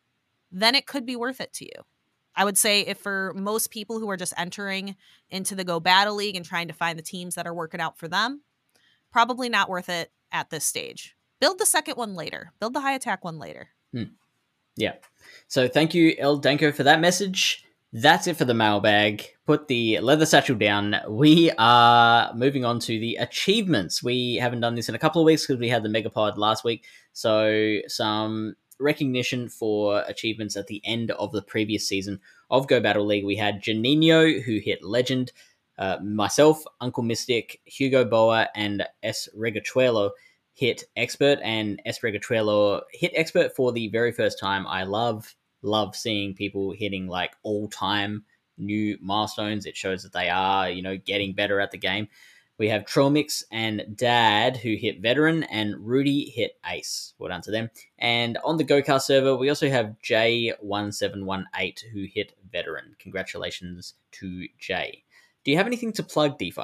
then it could be worth it to you. I would say if for most people who are just entering into the Go Battle League and trying to find the teams that are working out for them, probably not worth it at this stage. Build the second one later. Build the high attack one later. Hmm. Yeah. So thank you, El Danko, for that message. That's it for the mailbag. Put the leather satchel down. We are moving on to the achievements. We haven't done this in a couple of weeks because we had the Megapod last week. So some recognition for achievements at the end of the previous season of Go Battle League. We had Janino, who hit Legend. Uh, myself, Uncle Mystic, Hugo Boa, and S. Regachuelo hit Expert, and S. Regachuelo hit Expert for the very first time. I love, love seeing people hitting like all-time new milestones. It shows that they are, you know, getting better at the game. We have Trolmix and Dad, who hit Veteran, and Rudy hit Ace. Well done to them. And on the GoCar server, we also have J one seven one eight, who hit Veteran. Congratulations to Jay. Do you have anything to plug, DeFi?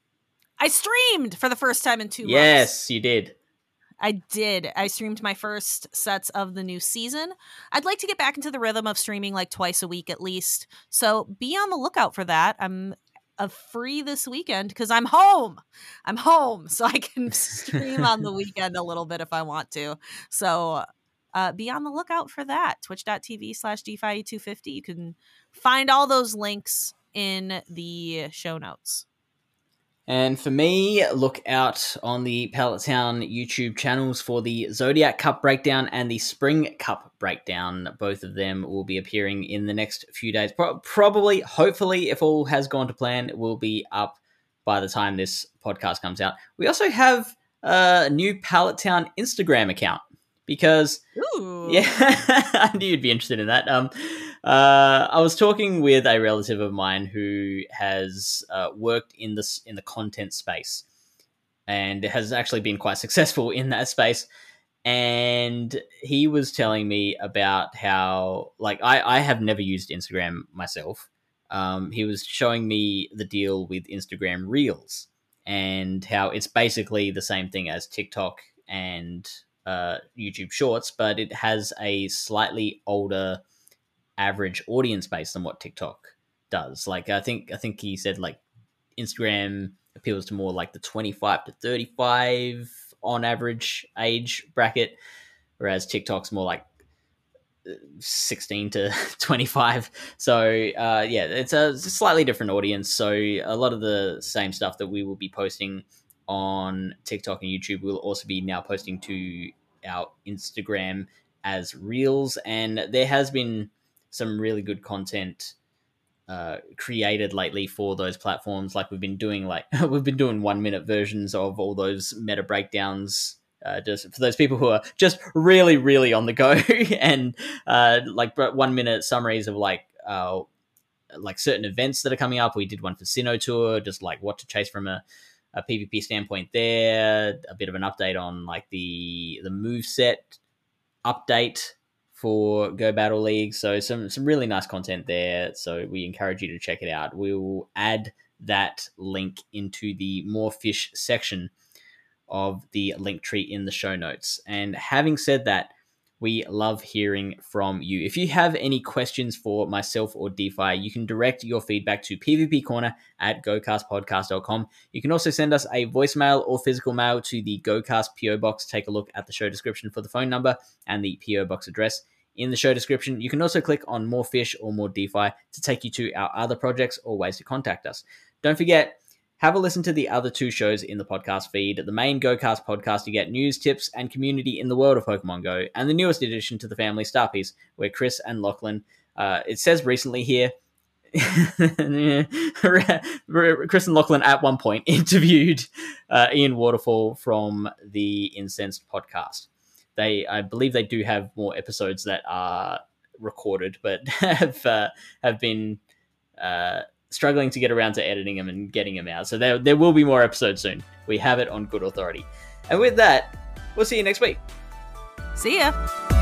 I streamed for the first time in two months. Yes, you did. I did. I streamed my first sets of the new season. I'd like to get back into the rhythm of streaming like twice a week at least. So be on the lookout for that. I'm uh, free this weekend because I'm home. I'm home. So I can stream on the weekend a little bit if I want to. So uh, be on the lookout for that. Twitch.tv slash DeFi two fifty. You can find all those links in the show notes. And for me, look out on the Pallet Town YouTube channels for the Zodiac Cup breakdown and the Spring Cup breakdown. Both of them will be appearing in the next few days. Pro- probably, hopefully, if all has gone to plan, it will be up by the time this podcast comes out. We also have a new Pallet Town Instagram account because, Ooh. yeah, I knew you'd be interested in that. Um, Uh, I was talking with a relative of mine who has uh, worked in this in the content space and has actually been quite successful in that space. And he was telling me about how, like, I, I have never used Instagram myself. Um, he was showing me the deal with Instagram Reels and how it's basically the same thing as TikTok and uh, YouTube Shorts, but it has a slightly older average audience base than what TikTok does. Like I think I think he said like Instagram appeals to more like the twenty-five to thirty-five on average age bracket, whereas TikTok's more like sixteen to twenty-five. So uh, yeah, it's a slightly different audience. So a lot of the same stuff that we will be posting on TikTok and YouTube will also be now posting to our Instagram as Reels, and there has been some really good content uh, created lately for those platforms. Like we've been doing, like we've been doing one minute versions of all those meta breakdowns, uh, just for those people who are just really, really on the go, and uh, like one minute summaries of like uh, like certain events that are coming up. We did one for Sinnoh Tour, just like what to chase from a a PvP standpoint there, a bit of an update on like the the moveset update for Go Battle League. So some some really nice content there. So we encourage you to check it out. We will add that link into the More Fish section of the link tree in the show notes. And having said that, we love hearing from you. If you have any questions for myself or DeFi, you can direct your feedback to pvpcorner at gocastpodcast dot com. You can also send us a voicemail or physical mail to the GoCast P O Box. Take a look at the show description for the phone number and the P O Box address in the show description. You can also click on More Fish or More DeFi to take you to our other projects or ways to contact us. Don't forget, have a listen to the other two shows in the podcast feed. The main GoCast podcast, you get news, tips, and community in the world of Pokemon Go. And the newest addition to the family, Starpiece, where Chris and Lachlan, uh, it says recently here, Chris and Lachlan at one point interviewed uh, Ian Waterfall from the Incensed podcast. They, I believe they do have more episodes that are recorded, but have, uh, have been... Uh, struggling to get around to editing them and getting them out. So there, there will be more episodes soon. We have it on good authority. And with that, we'll see you next week. See ya.